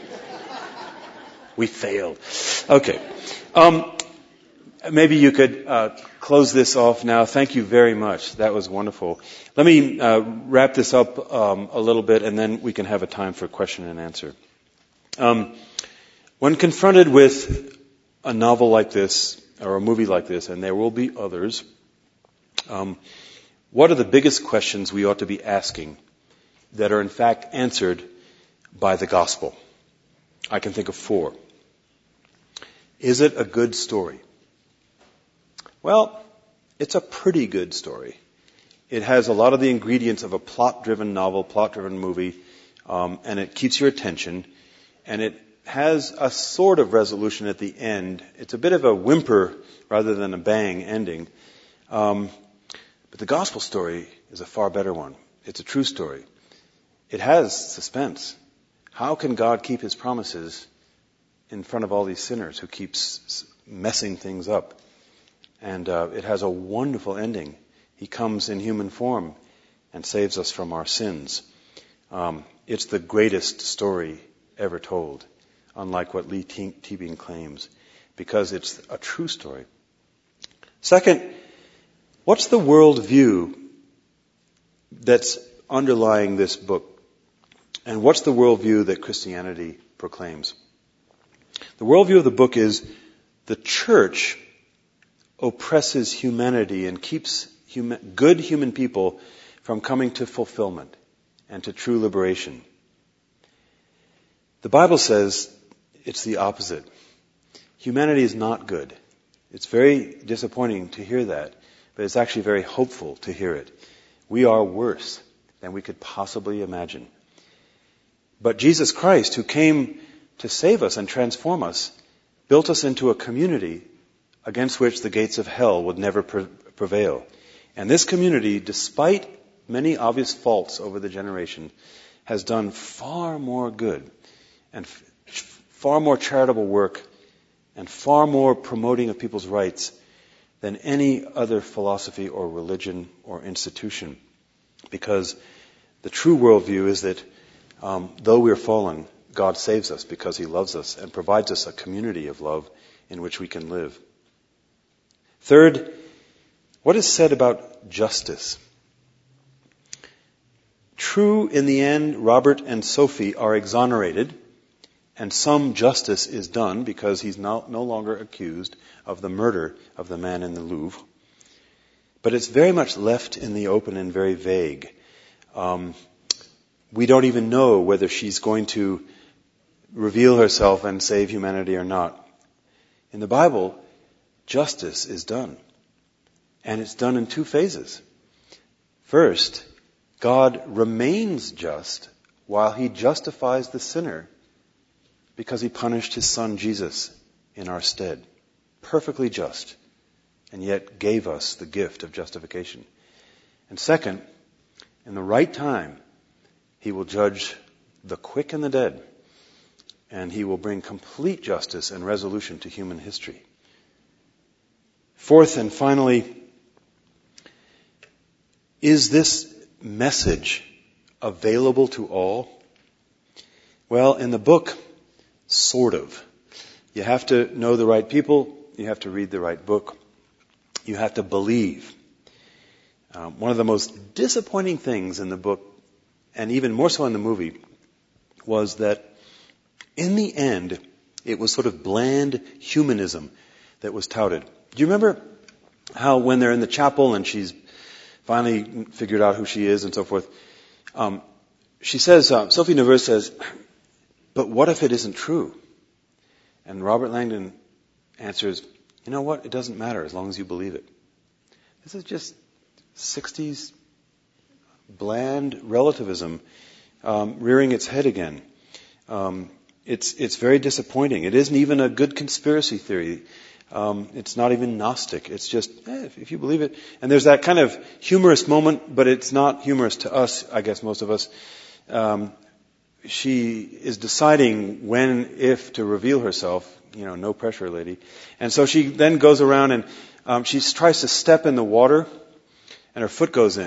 We failed. Okay. Um, maybe you could uh, close this off now. Thank you very much. That was wonderful. Let me uh, wrap this up um, a little bit, and then we can have a time for question and answer. Um, when confronted with a novel like this, or a movie like this, and there will be others, um, what are the biggest questions we ought to be asking that are in fact answered by the gospel? I can think of four. Is it a good story? Well, it's a pretty good story. It has a lot of the ingredients of a plot-driven novel, plot-driven movie, um, and it keeps your attention, and it has a sort of resolution at the end. It's a bit of a whimper rather than a bang ending. Um, but the gospel story is a far better one. It's a true story. It has suspense. How can God keep His promises in front of all these sinners who keeps messing things up? And uh, it has a wonderful ending. He comes in human form and saves us from our sins. Um, it's the greatest story ever told, unlike what Lee Tebing claims, because it's a true story. Second, what's the worldview that's underlying this book? And what's the worldview that Christianity proclaims? The worldview of the book is the church oppresses humanity and keeps human, good human people from coming to fulfillment and to true liberation. The Bible says it's the opposite. Humanity is not good. It's very disappointing to hear that, but it's actually very hopeful to hear it. We are worse than we could possibly imagine. But Jesus Christ, who came to save us and transform us, built us into a community against which the gates of hell would never pre- prevail. And this community, despite many obvious faults over the generation, has done far more good and f- far more charitable work and far more promoting of people's rights than any other philosophy or religion or institution. Because the true worldview is that um, though we're fallen, God saves us because He loves us and provides us a community of love in which we can live. Third, what is said about justice? True, in the end, Robert and Sophie are exonerated, and some justice is done because he's no, no longer accused of the murder of the man in the Louvre. But it's very much left in the open and very vague. Um, we don't even know whether she's going to reveal herself and save humanity or not. In the Bible, justice is done. And it's done in two phases. First, God remains just while He justifies the sinner because He punished His Son Jesus in our stead. Perfectly just. And yet gave us the gift of justification. And second, in the right time, He will judge the quick and the dead. And He will bring complete justice and resolution to human history. Fourth and finally, is this message available to all? Well, in the book, sort of. You have to know the right people. You have to read the right book. You have to believe. Um, one of the most disappointing things in the book, and even more so in the movie, was that in the end, it was sort of bland humanism that was touted. Do you remember how when they're in the chapel and she's finally figured out who she is and so forth, um, she says, uh, Sophie Nevers says, but what if it isn't true? And Robert Langdon answers, you know what? It doesn't matter as long as you believe it. This is just sixties bland relativism um, rearing its head again. Um, it's it's very disappointing. It isn't even a good conspiracy theory. Um, it's not even Gnostic. It's just, eh, if, if you believe it. And there's that kind of humorous moment, but it's not humorous to us, I guess most of us. Um, she is deciding when, if to reveal herself. You know, no pressure, lady. And so she then goes around and um, she tries to step in the water, and her foot goes in.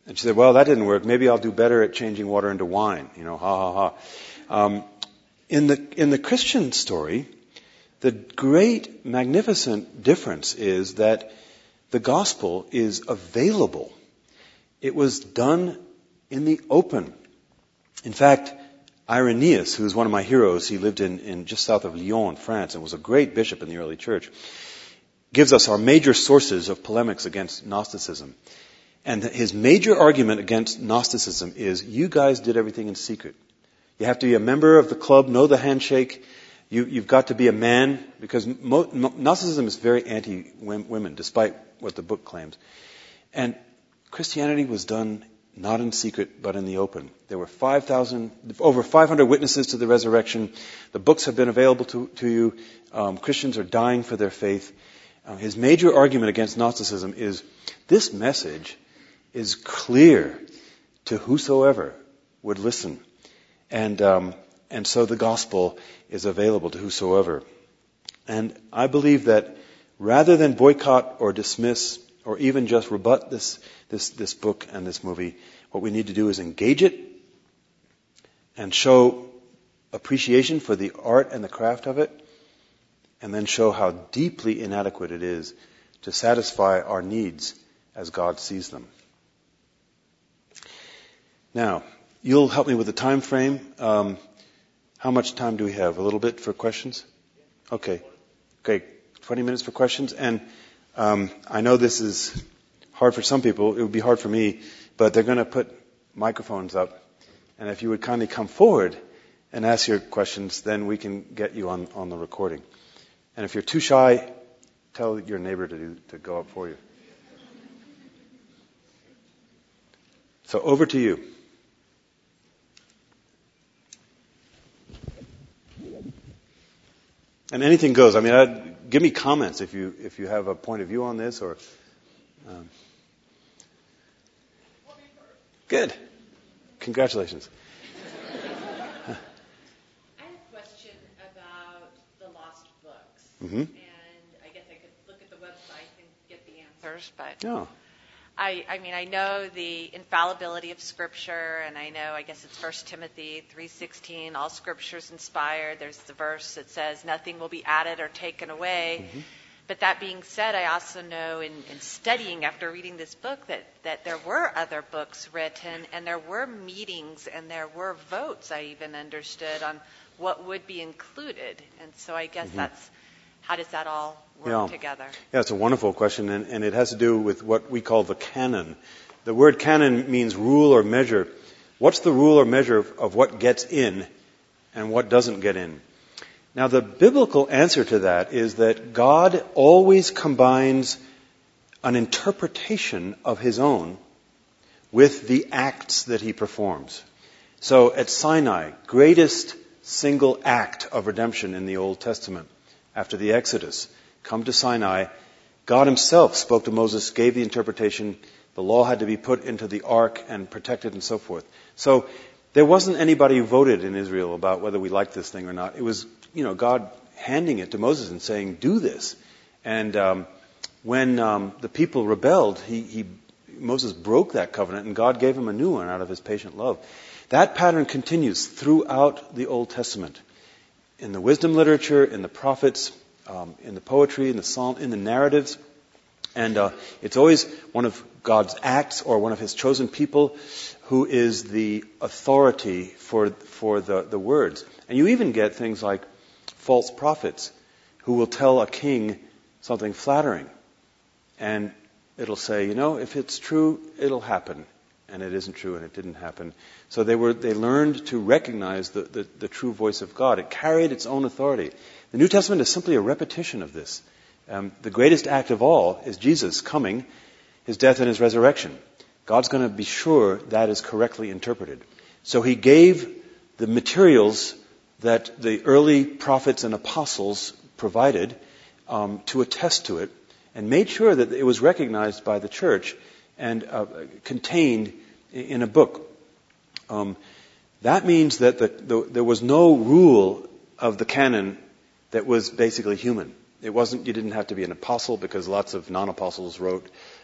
And she said, well, that didn't work. Maybe I'll do better at changing water into wine. You know, ha, ha, ha. Um, in the, in the Christian story, the great, magnificent difference is that the gospel is available. It was done in the open. In fact, Irenaeus, who is one of my heroes, he lived in, in just south of Lyon, France, and was a great bishop in the early church, gives us our major sources of polemics against Gnosticism. And his major argument against Gnosticism is, you guys did everything in secret. You have to be a member of the club, know the handshake. You, you've got to be a man, because mo- Gnosticism is very anti-women, despite what the book claims. And Christianity was done not in secret, but in the open. There were five thousand, over five hundred witnesses to the resurrection. The books have been available to, to you. Um, Christians are dying for their faith. Uh, his major argument against Gnosticism is, this message is clear to whosoever would listen. And, um, and so the gospel is available to whosoever. And I believe that rather than boycott or dismiss or even just rebut this, this, this book and this movie, what we need to do is engage it and show appreciation for the art and the craft of it, and then show how deeply inadequate it is to satisfy our needs as God sees them. Now, you'll help me with the time frame. Um, how much time do we have? A little bit for questions? Okay. Okay, twenty minutes for questions. And um, I know this is hard for some people. It would be hard for me. But they're going to put microphones up. And if you would kindly come forward and ask your questions, then we can get you on, on the recording. And if you're too shy, tell your neighbor to do, to go up for you. So over to you. And anything goes. I mean, I'd, give me comments if you if you have a point of view on this, or. Um, good. Congratulations. I have a question about the lost books, Mm-hmm. and I guess I could look at the website and get the answers, but. Oh. I, I mean, I know the infallibility of Scripture, and I know, I guess it's First Timothy three sixteen, all Scripture is inspired. There's the verse that says nothing will be added or taken away. Mm-hmm. But that being said, I also know in, in studying after reading this book that, that there were other books written, and there were meetings, and there were votes, I even understood, on what would be included. And so I guess mm-hmm. that's, how does that all work yeah. together? Yeah, it's a wonderful question, and, and it has to do with what we call the canon. The word canon means rule or measure. What's the rule or measure of, of what gets in and what doesn't get in? Now, the biblical answer to that is that God always combines an interpretation of His own with the acts that He performs. So at Sinai, greatest single act of redemption in the Old Testament, after the Exodus, come to Sinai, God Himself spoke to Moses, gave the interpretation, the law had to be put into the ark and protected and so forth. So there wasn't anybody who voted in Israel about whether we liked this thing or not. It was, you know, God handing it to Moses and saying, do this. And um, when um, the people rebelled, he, he Moses broke that covenant, and God gave him a new one out of His patient love. That pattern continues throughout the Old Testament. In the wisdom literature, in the prophets, um, in the poetry, in the psalm, in the narratives. And uh, it's always one of God's acts or one of His chosen people who is the authority for for the, the words. And you even get things like false prophets who will tell a king something flattering. And it'll say, you know, if it's true, it'll happen. And it isn't true, and it didn't happen. So they were they learned to recognize the, the, the true voice of God. It carried its own authority. The New Testament is simply a repetition of this. Um, the greatest act of all is Jesus coming, His death and His resurrection. God's going to be sure that is correctly interpreted. So He gave the materials that the early prophets and apostles provided um, to attest to it, and made sure that it was recognized by the church and uh, contained in a book. Um, that means that the, the, there was no rule of the canon that was basically human. It wasn't, you didn't have to be an apostle, because lots of non-apostles wrote.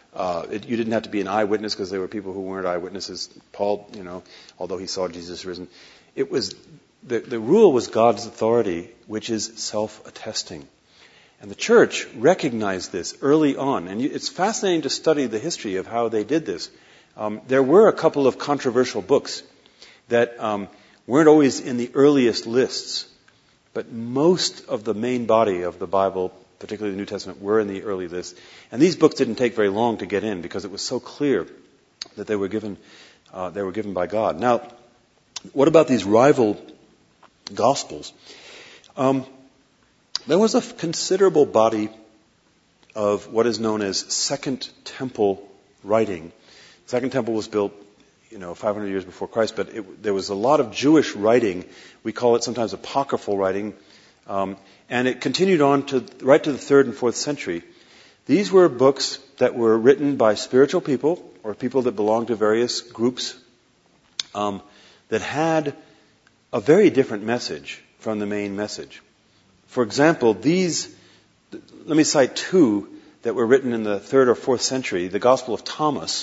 Uh, it, you didn't have to be an eyewitness because there were people who weren't eyewitnesses. Paul, you know, although he saw Jesus risen. It was, the, the rule was God's authority, which is self-attesting. And the church recognized this early on. And you, it's fascinating to study the history of how they did this. Um, there were a couple of controversial books that um, weren't always in the earliest lists. But most of the main body of the Bible, particularly the New Testament, were in the early lists. And these books didn't take very long to get in because it was so clear that they were given, uh, they were given by God. Now, what about these rival Gospels? Um, there was a considerable body of what is known as Second Temple writing. The Second Temple was built, you know, five hundred years before Christ, but it, there was a lot of Jewish writing. We call it sometimes apocryphal writing, um, and it continued on to right to the third and fourth century. These were books that were written by spiritual people or people that belonged to various groups um, that had a very different message from the main message. For example, these, let me cite two that were written in the third or fourth century, the Gospel of Thomas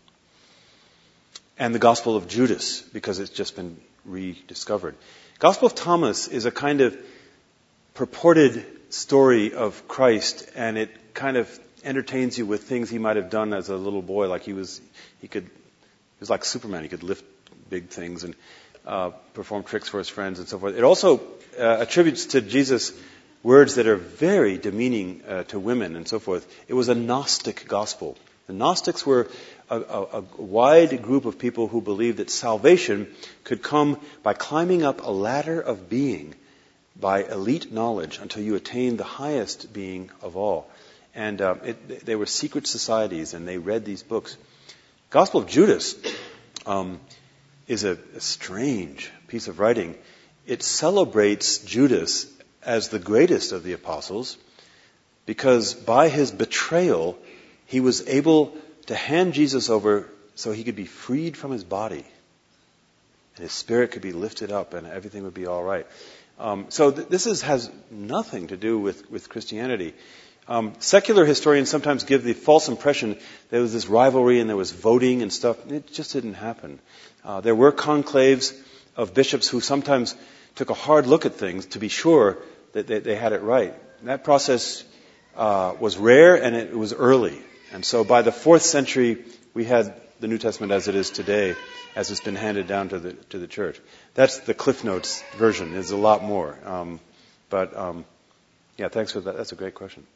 and the Gospel of Judas, because it's just been rediscovered. Gospel of Thomas is a kind of purported story of Christ, and it kind of entertains you with things he might have done as a little boy, like he was, he could, he was like Superman, he could lift big things and uh, perform tricks for his friends and so forth. It also uh, attributes to Jesus words that are very demeaning uh, to women and so forth. It was a Gnostic gospel. The Gnostics were a, a, a wide group of people who believed that salvation could come by climbing up a ladder of being by elite knowledge until you attain the highest being of all. And uh, it, they were secret societies, and they read these books. Gospel of Judas um, is a, a strange piece of writing. It celebrates Judas as the greatest of the apostles because by his betrayal, he was able to hand Jesus over so he could be freed from his body. And his spirit could be lifted up and everything would be all right. Um, so th- this is, has nothing to do with, with Christianity. Um, secular historians sometimes give the false impression there was this rivalry and there was voting and stuff. It just didn't happen. Uh, there were conclaves of bishops who sometimes took a hard look at things to be sure that they, they had it right. And that process uh, was rare and it was early. And so by the fourth century, we had the New Testament as it is today, as it's been handed down to the to the church. That's the Cliff Notes version. There's a lot more. Um, but, um, yeah, thanks for that. That's a great question.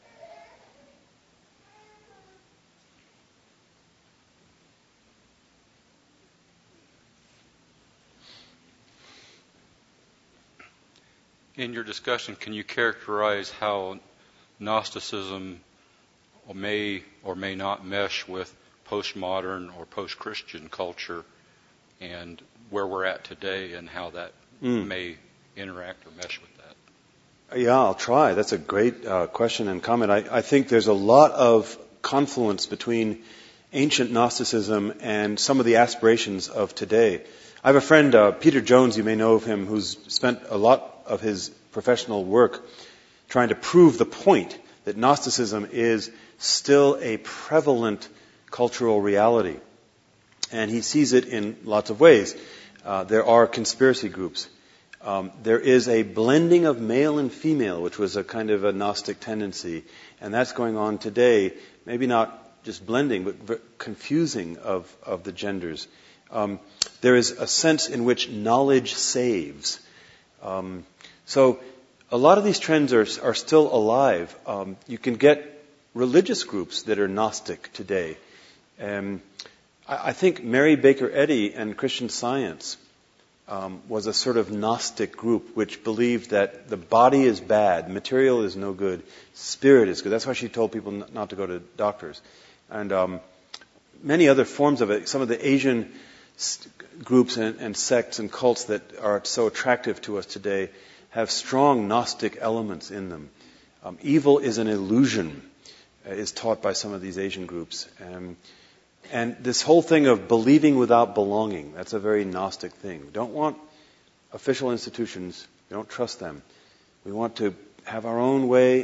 In your discussion, can you characterize how Gnosticism may or may not mesh with postmodern or post-Christian culture and where we're at today and how that mm. may interact or mesh with that? Yeah, I'll try. That's a great uh, question and comment. I, I think there's a lot of confluence between ancient Gnosticism and some of the aspirations of today. I have a friend, uh, Peter Jones, you may know of him, who's spent a lot of his professional work trying to prove the point that Gnosticism is still a prevalent cultural reality. And he sees it in lots of ways. Uh, there are conspiracy groups. Um, there is a blending of male and female, which was a kind of a Gnostic tendency. And that's going on today. Maybe not just blending, but confusing of, of the genders. Um, there is a sense in which knowledge saves. Um, so a lot of these trends are, are still alive. Um, you can get religious groups that are Gnostic today. Um, I, I think Mary Baker Eddy and Christian Science um, was a sort of Gnostic group which believed that the body is bad, material is no good, spirit is good. That's why she told people n- not to go to doctors. And um, many other forms of it. Some of the Asian st- groups and, and sects and cults that are so attractive to us today have strong Gnostic elements in them. Um, evil is an illusion, uh, is taught by some of these Asian groups. Um, and this whole thing of believing without belonging, that's a very Gnostic thing. We don't want official institutions. We don't trust them. We want to have our own way and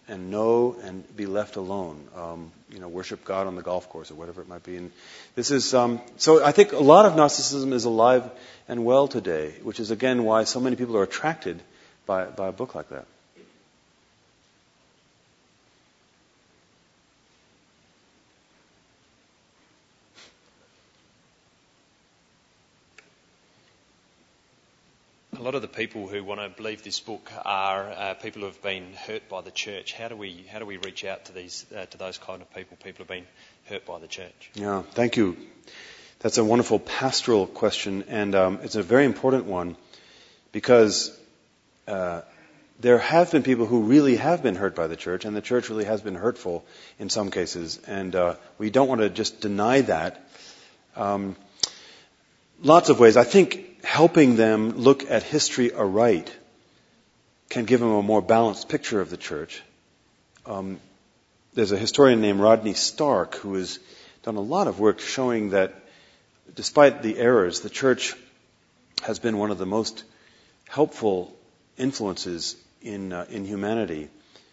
and know and be left alone. Um, you know, worship God on the golf course or whatever it might be. And this is um, so. I think a lot of Gnosticism is alive and well today, which is again why so many people are attracted by by a book like that. A lot of the people who want to believe this book are uh, people who have been hurt by the church. How do we how do we reach out to these uh, to those kind of people? People who have been hurt by the church. Yeah, thank you. That's a wonderful pastoral question, and um, it's a very important one because uh, there have been people who really have been hurt by the church, and the church really has been hurtful in some cases, and uh, we don't want to just deny that. Um, lots of ways. I think helping them look at history aright can give them a more balanced picture of the church. Um, there's a historian named Rodney Stark who has done a lot of work showing that despite the errors, the church has been one of the most helpful influences in uh, in humanity.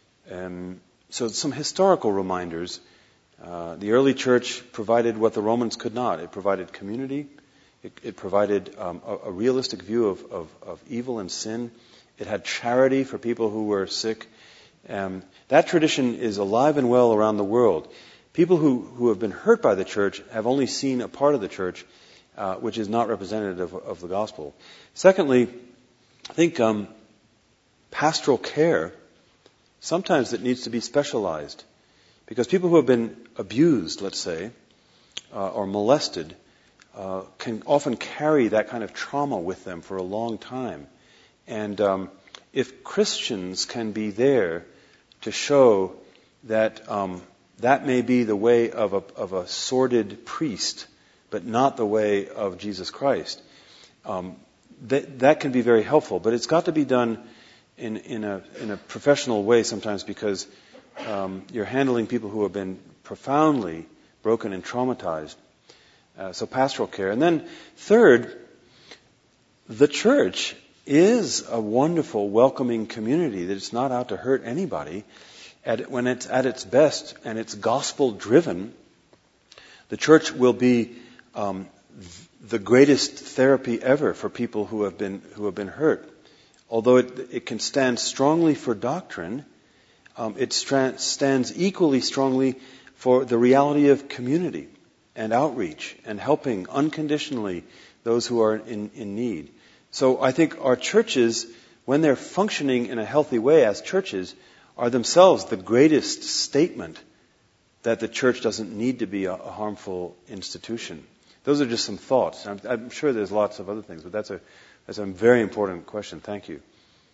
Um, so some historical reminders. Uh, the early church provided what the Romans could not. It provided community. It, it provided um, a, a realistic view of, of, of evil and sin. It had charity for people who were sick. Um, that tradition is alive and well around the world. People who, who have been hurt by the church have only seen a part of the church uh, which is not representative of, of the gospel. Secondly, I think um, pastoral care, sometimes it needs to be specialized. Because people who have been abused, let's say, uh, or molested, Uh, can often carry that kind of trauma with them for a long time. And um, if Christians can be there to show that um, that may be the way of a, of a sordid priest, but not the way of Jesus Christ, um, that, that can be very helpful. But it's got to be done in, in, a, in a professional way sometimes because um, you're handling people who have been profoundly broken and traumatized. Uh, so pastoral care. And then third, the church is a wonderful, welcoming community that it's not out to hurt anybody. At, when it's at its best and it's gospel-driven, the church will be um, the greatest therapy ever for people who have been who have been hurt. Although it, it can stand strongly for doctrine, um, it stra- stands equally strongly for the reality of community and outreach and helping unconditionally those who are in, in need. So I think our churches, when they're functioning in a healthy way as churches, are themselves the greatest statement that the church doesn't need to be a, a harmful institution. Those are just some thoughts. I'm, I'm sure there's lots of other things, but that's a that's a very important question. Thank you.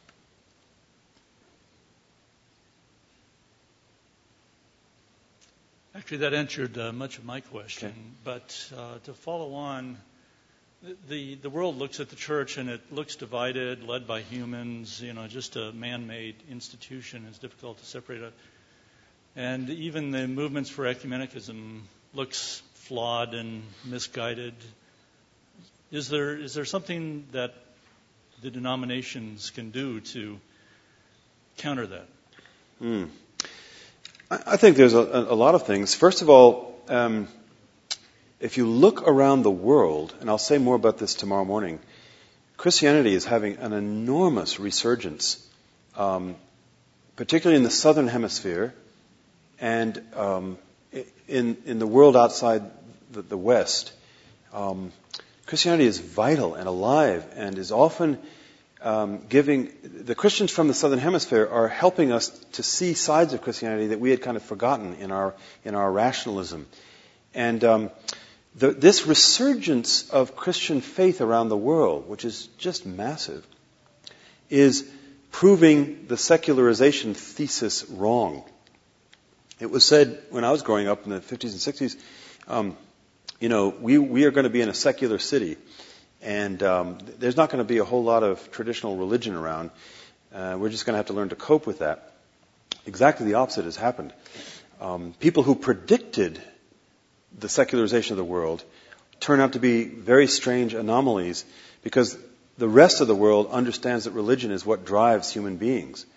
Actually, that answered uh, much of my question. Okay. But uh, to follow on, the the world looks at the church and it looks divided, led by humans. You know, just a man-made institution. It's difficult to separate it. And even the movements for ecumenicism looks flawed and misguided. Is there is there something that the denominations can do to counter that? Hmm. I think there's a, a lot of things. First of all, um, if you look around the world, and I'll say more about this tomorrow morning, Christianity is having an enormous resurgence, um, particularly in the southern hemisphere and um, in in the world outside the, the West. Um, Christianity is vital and alive and is often Um, giving the Christians from the southern hemisphere are helping us to see sides of Christianity that we had kind of forgotten in our in our rationalism, and um, the, this resurgence of Christian faith around the world, which is just massive, is proving the secularization thesis wrong. It was said when I was growing up in the fifties and sixties, um, you know, we we are going to be in a secular city. And um, there's not going to be a whole lot of traditional religion around. Uh, we're just going to have to learn to cope with that. Exactly the opposite has happened. Um, people who predicted the secularization of the world turn out to be very strange anomalies because the rest of the world understands that religion is what drives human beings.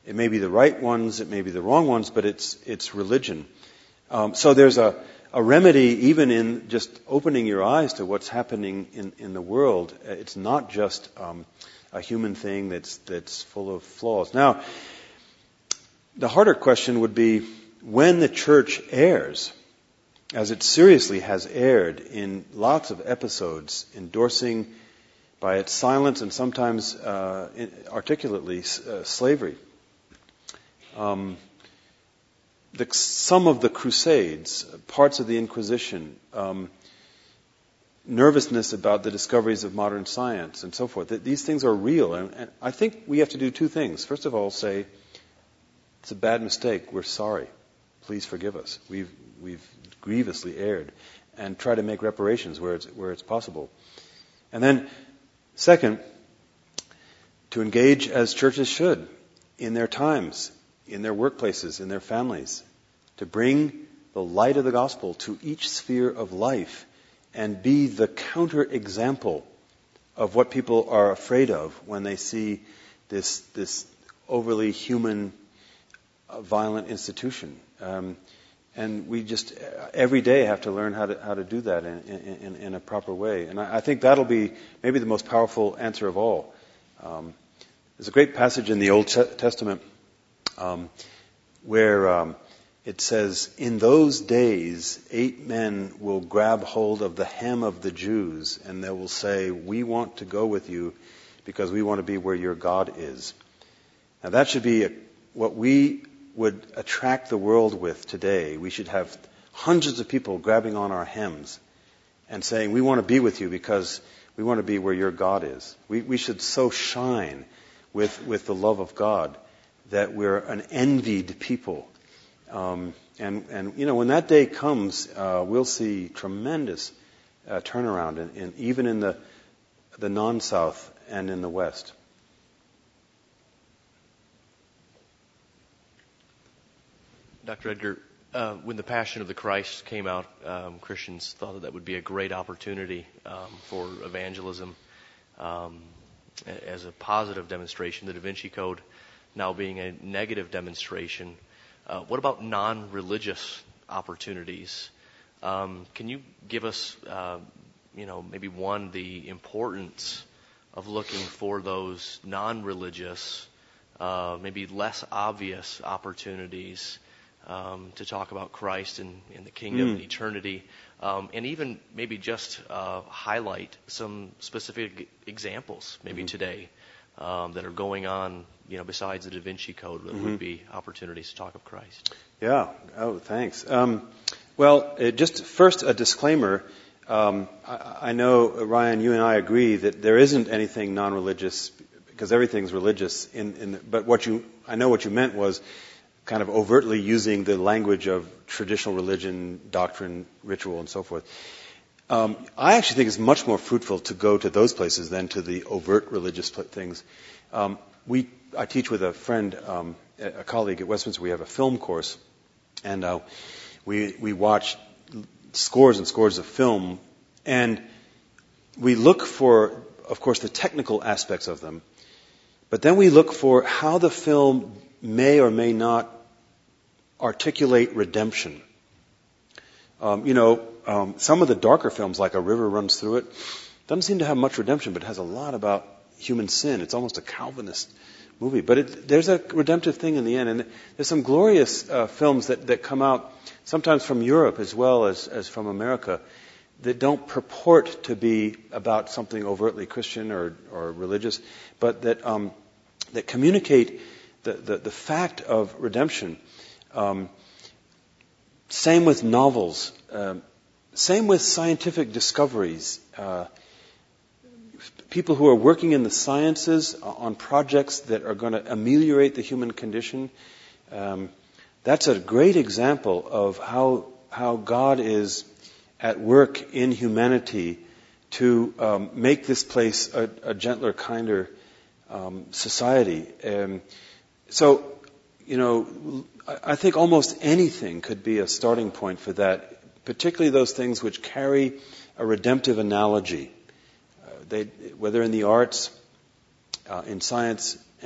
It may be the right ones, it may be the wrong ones, but it's it's religion. Um, so there's a, a remedy even in just opening your eyes to what's happening in, in the world. It's not just um, a human thing that's that's full of flaws. Now, the harder question would be when the church errs, as it seriously has erred in lots of episodes, endorsing by its silence and sometimes uh, articulately uh, slavery. Um, the, some of the Crusades, parts of the Inquisition, um, nervousness about the discoveries of modern science and so forth. That these things are real, and, and I think we have to do two things. First of all, say it's a bad mistake. We're sorry. Please forgive us. We've we've grievously erred, and try to make reparations where it's where it's possible. And then, second, to engage as churches should in their times, in their workplaces, in their families, to bring the light of the gospel to each sphere of life and be the counter-example of what people are afraid of when they see this this overly human, uh, violent institution. Um, and we just every day have to learn how to how to do that in, in, in a proper way. And I, I think that'll be maybe the most powerful answer of all. Um, there's a great passage in the Old Testament um, where um, it says, "In those days, eight men will grab hold of the hem of the Jews, and they will say, 'We want to go with you because we want to be where your God is.'" Now that should be a, what we would attract the world with today. We should have hundreds of people grabbing on our hems and saying, "We want to be with you because we want to be where your God is." We, we should so shine with, with the love of God that we're an envied people. Um, and, and, you know, when that day comes, uh, we'll see tremendous uh, turnaround, in, in, even in the, the non-South and in the West. Doctor Edgar, uh, when The Passion of the Christ came out, um, Christians thought that that would be a great opportunity um, for evangelism um, as a positive demonstration. The Da Vinci Code now being a negative demonstration. Uh, what about non-religious opportunities? Um, can you give us, uh, you know, maybe one, the importance of looking for those non-religious, uh, maybe less obvious opportunities um, to talk about Christ and, and the kingdom Mm. and eternity, um, and even maybe just uh, highlight some specific examples, maybe Mm-hmm. today, um, that are going on, you know, besides the Da Vinci Code, that Mm-hmm. would be opportunities to talk of Christ. Yeah. Oh, thanks. Um, well, uh, just first a disclaimer. Um, I, I know, Ryan, you and I agree that there isn't anything non-religious because everything's religious. In, in the, but what you, I know what you meant was kind of overtly using the language of traditional religion, doctrine, ritual, and so forth. Um, I actually think it's much more fruitful to go to those places than to the overt religious pl- things. Um, we, I teach with a friend, um, a colleague at Westminster. We have a film course, and uh, we we watch scores and scores of film, and we look for, of course, the technical aspects of them, but then we look for how the film may or may not articulate redemption. Um, you know, um, some of the darker films, like A River Runs Through It, doesn't seem to have much redemption, but it has a lot about human sin. It's almost a Calvinist movie, but it, there's a redemptive thing in the end. And there's some glorious uh, films that, that come out, sometimes from Europe as well as, as from America, that don't purport to be about something overtly Christian or, or religious, but that um, that communicate the, the, the fact of redemption. Um, same with novels. Um, same with scientific discoveries. Uh, people who are working in the sciences on projects that are going to ameliorate the human condition. Um, that's a great example of how how God is at work in humanity to um, make this place a, a gentler, kinder um, society. Um, so, you know, I, I think almost anything could be a starting point for that, particularly those things which carry a redemptive analogy. Uh, they, whether in the arts, uh, in science,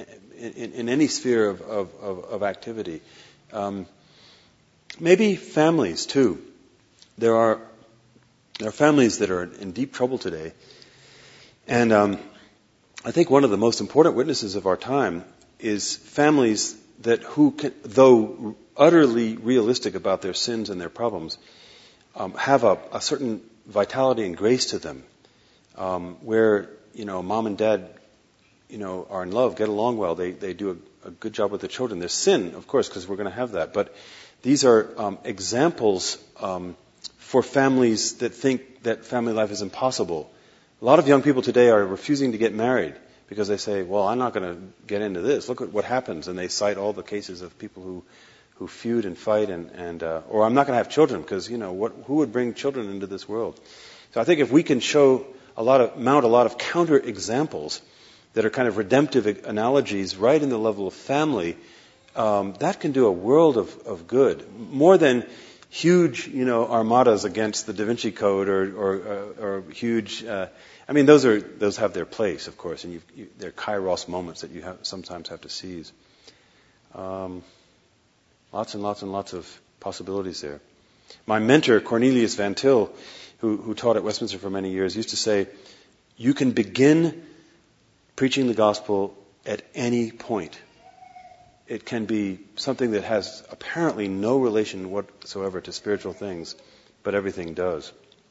in, in any sphere of, of, of, of activity. Um, maybe families too. There are there are families that are in deep trouble today, and um, I think one of the most important witnesses of our time is families that who, can, though utterly realistic about their sins and their problems, um, have a, a certain vitality and grace to them, um, where you know mom and dad, you know, are in love, get along well. They they do a, a good job with the children. There's sin, of course, because we're going to have that. But these are um, examples um, for families that think that family life is impossible. A lot of young people today are refusing to get married because they say, "Well, I'm not going to get into this. Look at what happens," and they cite all the cases of people who who feud and fight, and and uh, or I'm not going to have children because you know what? Who would bring children into this world? So I think if we can show a lot of mount a lot of counter examples that are kind of redemptive analogies right in the level of family, um, that can do a world of, of good. More than huge, you know, armadas against the Da Vinci Code or or, uh, or huge. Uh, I mean, those are those have their place, of course, and you've, you, they're kairos moments that you have, sometimes have to seize. Um, lots and lots and lots of possibilities there. My mentor, Cornelius Van Til, who, who taught at Westminster for many years, used to say, "You can begin preaching the gospel at any point. It can be something that has apparently no relation whatsoever to spiritual things, but everything does."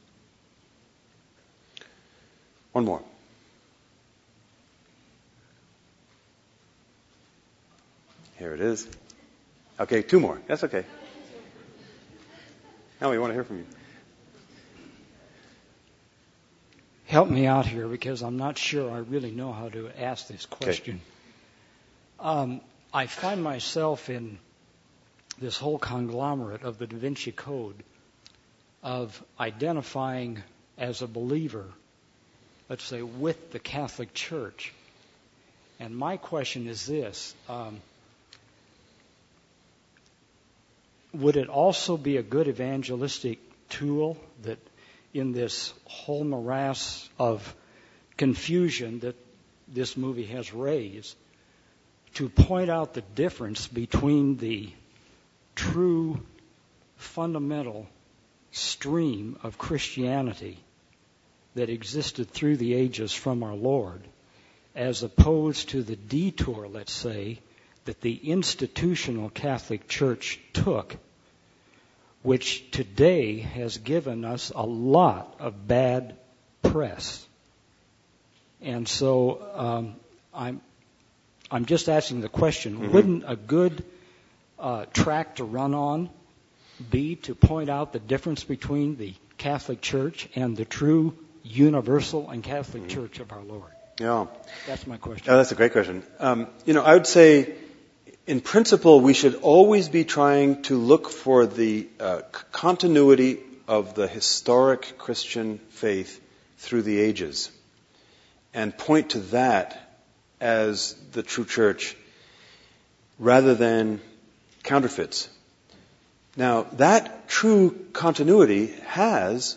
One more. Here it is. Okay, two more. That's okay. Now we want to hear from you. Help me out here because I'm not sure I really know how to ask this question. Okay. Um, I find myself in this whole conglomerate of the Da Vinci Code of identifying as a believer, let's say, with the Catholic Church. And my question is this. Um, would it also be a good evangelistic tool that in this whole morass of confusion that this movie has raised, to point out the difference between the true fundamental stream of Christianity that existed through the ages from our Lord, as opposed to the detour, let's say, that the institutional Catholic Church took, which today has given us a lot of bad press. And so um, I'm I'm just asking the question, mm-hmm. wouldn't a good uh, track to run on be to point out the difference between the Catholic Church and the true universal and Catholic mm-hmm. Church of our Lord? Yeah. That's my question. Oh, that's a great question. Um, you know, I would say, in principle, we should always be trying to look for the uh, c- continuity of the historic Christian faith through the ages and point to that as the true church rather than counterfeits. Now, that true continuity has,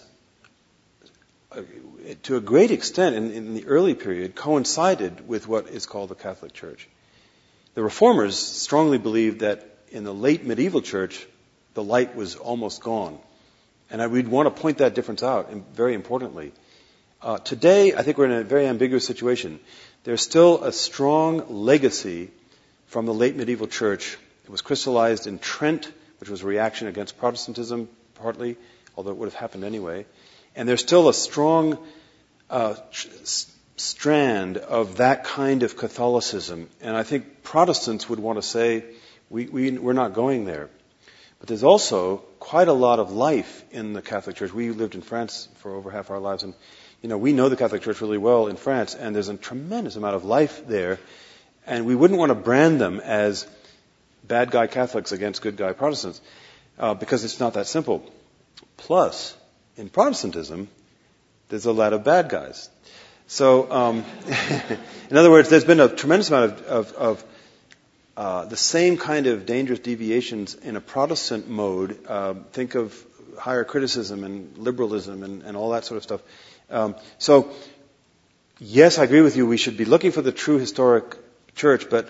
uh, to a great extent in, in the early period, coincided with what is called the Catholic Church. The Reformers strongly believed that in the late medieval church, the light was almost gone. And I would want to point that difference out, and very importantly. Uh, today, I think we're in a very ambiguous situation. There's still a strong legacy from the late medieval church. It was crystallized in Trent, which was a reaction against Protestantism, partly, although it would have happened anyway. And there's still a strong uh, tr- strand of that kind of Catholicism. And I think Protestants would want to say, we, we, we're not going there. But there's also quite a lot of life in the Catholic Church. We lived in France for over half our lives, and you know, we know the Catholic Church really well in France, and there's a tremendous amount of life there. And we wouldn't want to brand them as bad guy Catholics against good guy Protestants, uh, because it's not that simple. Plus, in Protestantism, there's a lot of bad guys. So, um, in other words, there's been a tremendous amount of, of, of uh, the same kind of dangerous deviations in a Protestant mode. Uh, think of higher criticism and liberalism and, and all that sort of stuff. Um, so, yes, I agree with you. We should be looking for the true historic church, but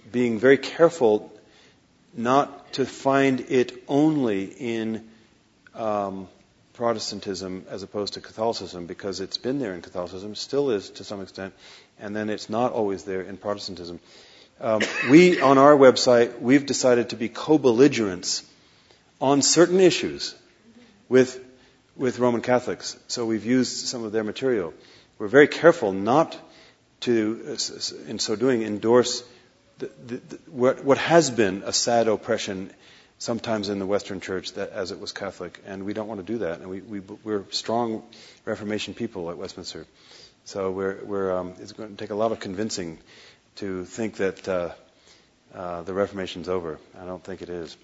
being very careful not to find it only in um, Protestantism as opposed to Catholicism, because it's been there in Catholicism, still is to some extent, and then it's not always there in Protestantism. Um, we, on our website, we've decided to be co-belligerents on certain issues with with Roman Catholics. So we've used some of their material. We're very careful not to, in so doing, endorse the, the, the, what, what has been a sad oppression sometimes in the Western Church that, as it was Catholic, and we don't want to do that. And we, we, we're strong Reformation people at Westminster. So we're, we're, um, it's going to take a lot of convincing to think that uh, uh, the Reformation's over. I don't think it is.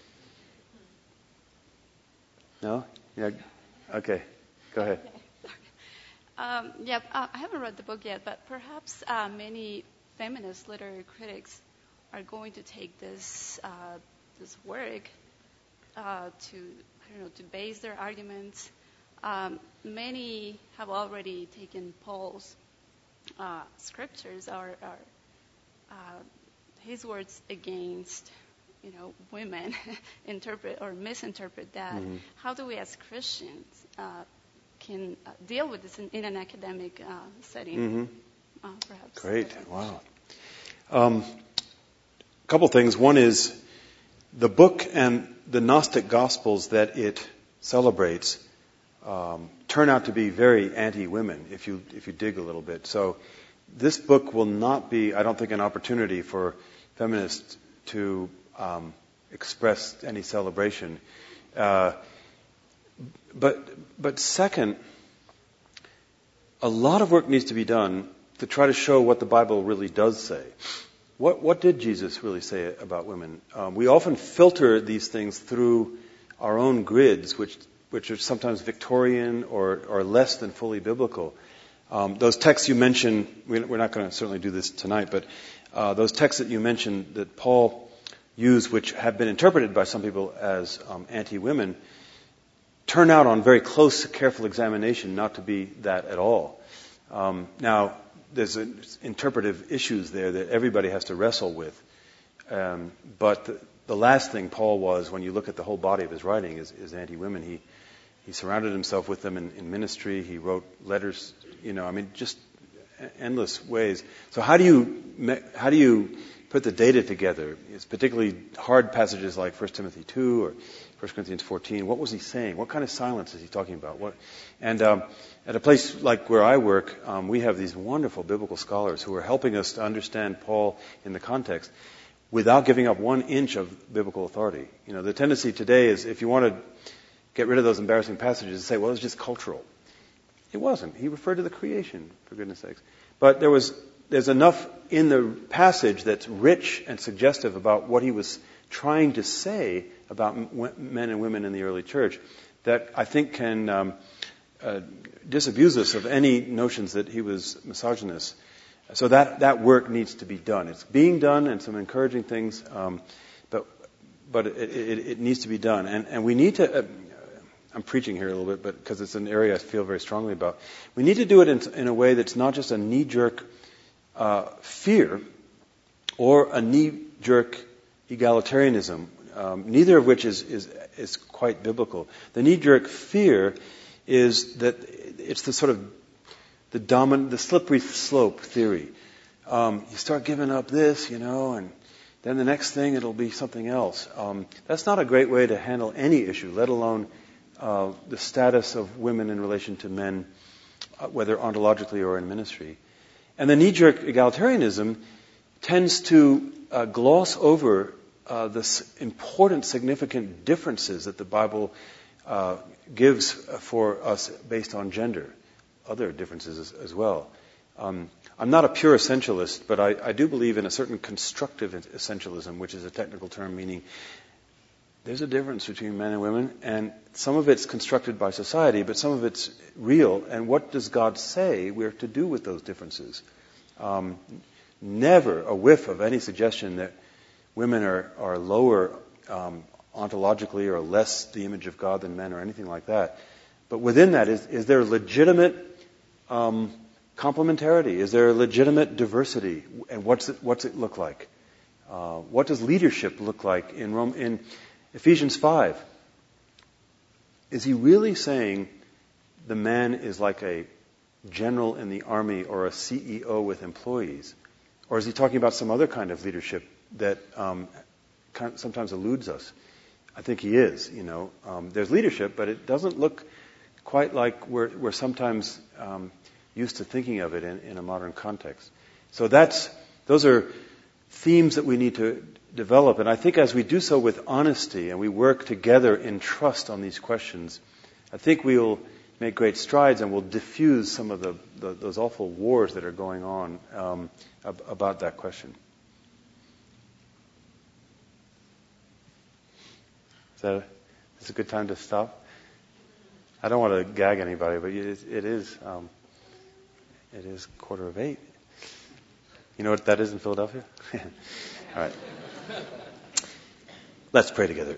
No? Yeah. Okay. Go ahead. Um, yeah, uh, I haven't read the book yet, but perhaps uh, many feminist literary critics are going to take this uh, this work uh, to I don't know to base their arguments. Um, many have already taken Paul's uh, scriptures or, or uh, his words against, you know, women, interpret or misinterpret that. Mm-hmm. How do we, as Christians, uh, can uh, deal with this in, in an academic uh, setting? Mm-hmm. Uh, perhaps. Great. Wow. Um, a couple things. One is the book and the Gnostic Gospels that it celebrates um, turn out to be very anti-women if you if you dig a little bit. So this book will not be, I don't think, an opportunity for feminists to um, express any celebration. Uh, but but second, a lot of work needs to be done to try to show what the Bible really does say. What what did Jesus really say about women? Um, we often filter these things through our own grids, which which are sometimes Victorian or, or less than fully biblical. Um, those texts you mentioned, we're not going to certainly do this tonight, but uh, those texts that you mentioned that Paul used, which have been interpreted by some people as um, anti-women, turn out on very close, careful examination not to be that at all. Um, now, there's a, interpretive issues there that everybody has to wrestle with. Um, but the, the last thing Paul was, when you look at the whole body of his writing, is, is anti-women. He he surrounded himself with them in, in ministry. He wrote letters, you know, I mean, just endless ways. So how do you how do you put the data together? It's particularly hard passages like First Timothy two or First Corinthians fourteen. What was he saying? What kind of silence is he talking about? What? And um, at a place like where I work, um, we have these wonderful biblical scholars who are helping us to understand Paul in the context without giving up one inch of biblical authority. You know, the tendency today is if you want to get rid of those embarrassing passages and say, well, it's just cultural. It wasn't. He referred to the creation, for goodness sakes. But there was there's enough in the passage that's rich and suggestive about what he was trying to say about men and women in the early church that I think can um, uh, disabuse us of any notions that he was misogynist. So that, that work needs to be done. It's being done, and some encouraging things, um, but but it, it, it needs to be done. And, and we need to, uh, I'm preaching here a little bit, but because it's an area I feel very strongly about. We need to do it in, in a way that's not just a knee-jerk uh, fear or a knee-jerk egalitarianism, um, neither of which is, is, is quite biblical. The knee-jerk fear is that it's the sort of the dominant, the slippery slope theory. Um, you start giving up this, you know, and then the next thing it'll be something else. Um, that's not a great way to handle any issue, let alone uh, the status of women in relation to men, uh, whether ontologically or in ministry. And the knee-jerk egalitarianism tends to uh, gloss over uh, the important, significant differences that the Bible uh, gives for us based on gender. Other differences as, as well. Um, I'm not a pure essentialist, but I, I do believe in a certain constructive essentialism, which is a technical term meaning there's a difference between men and women, and some of it's constructed by society, but some of it's real. And what does God say we're to do with those differences? Um, never a whiff of any suggestion that women are, are lower um, ontologically or less the image of God than men or anything like that. But within that, is, is there legitimate um, complementarity? Is there legitimate diversity? And what's it, what's it look like? Uh, what does leadership look like in Rome, in Ephesians five? Is he really saying the man is like a general in the army or a C E O with employees? Or is he talking about some other kind of leadership that um, kind of sometimes eludes us? I think he is, you know. Um, there's leadership, but it doesn't look quite like we're, we're sometimes um, used to thinking of it in, in a modern context. So that's those are themes that we need to develop. And I think as we do so with honesty and we work together in trust on these questions, I think we'll make great strides and we'll diffuse some of the, the those awful wars that are going on um, ab- about that question. Is that a, is a good time to stop? I don't want to gag anybody, but it is it is, um, it is quarter of eight. You know what that is in Philadelphia? All right. Let's pray together.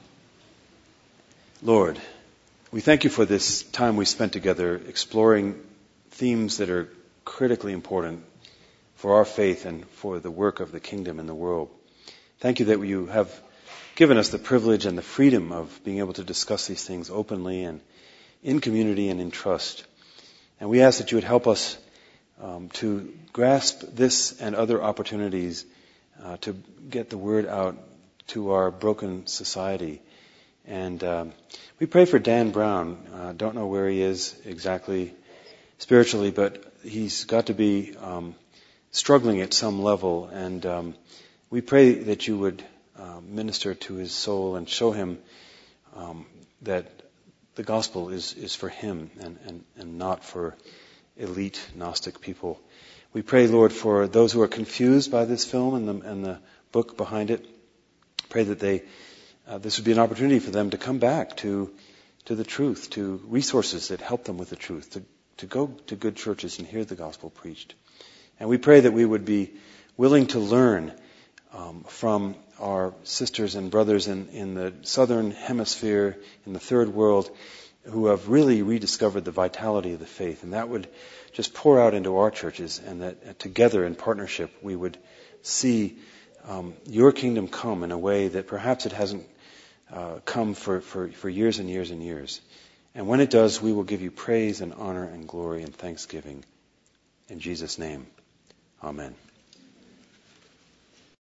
Lord, we thank you for this time we spent together exploring themes that are critically important for our faith and for the work of the kingdom in the world. Thank you that you have given us the privilege and the freedom of being able to discuss these things openly and in community and in trust. And we ask that you would help us um, to grasp this and other opportunities uh, to get the word out to our broken society. And um, we pray for Dan Brown. Uh, don't know where he is exactly spiritually, but he's got to be um, struggling at some level. And um, we pray that you would uh, minister to his soul and show him um, that the gospel is, is for him and, and, and not for elite Gnostic people. We pray, Lord, for those who are confused by this film and the, and the book behind it. Pray that they uh, this would be an opportunity for them to come back to to the truth, to resources that help them with the truth, to, to go to good churches and hear the gospel preached. And we pray that we would be willing to learn um, from our sisters and brothers in, in the southern hemisphere, in the third world, who have really rediscovered the vitality of the faith. And that would just pour out into our churches, and that uh, together in partnership we would see um, your kingdom come in a way that perhaps it hasn't uh, come for, for, for years and years and years. And when it does, we will give you praise and honor and glory and thanksgiving. In Jesus' name, amen.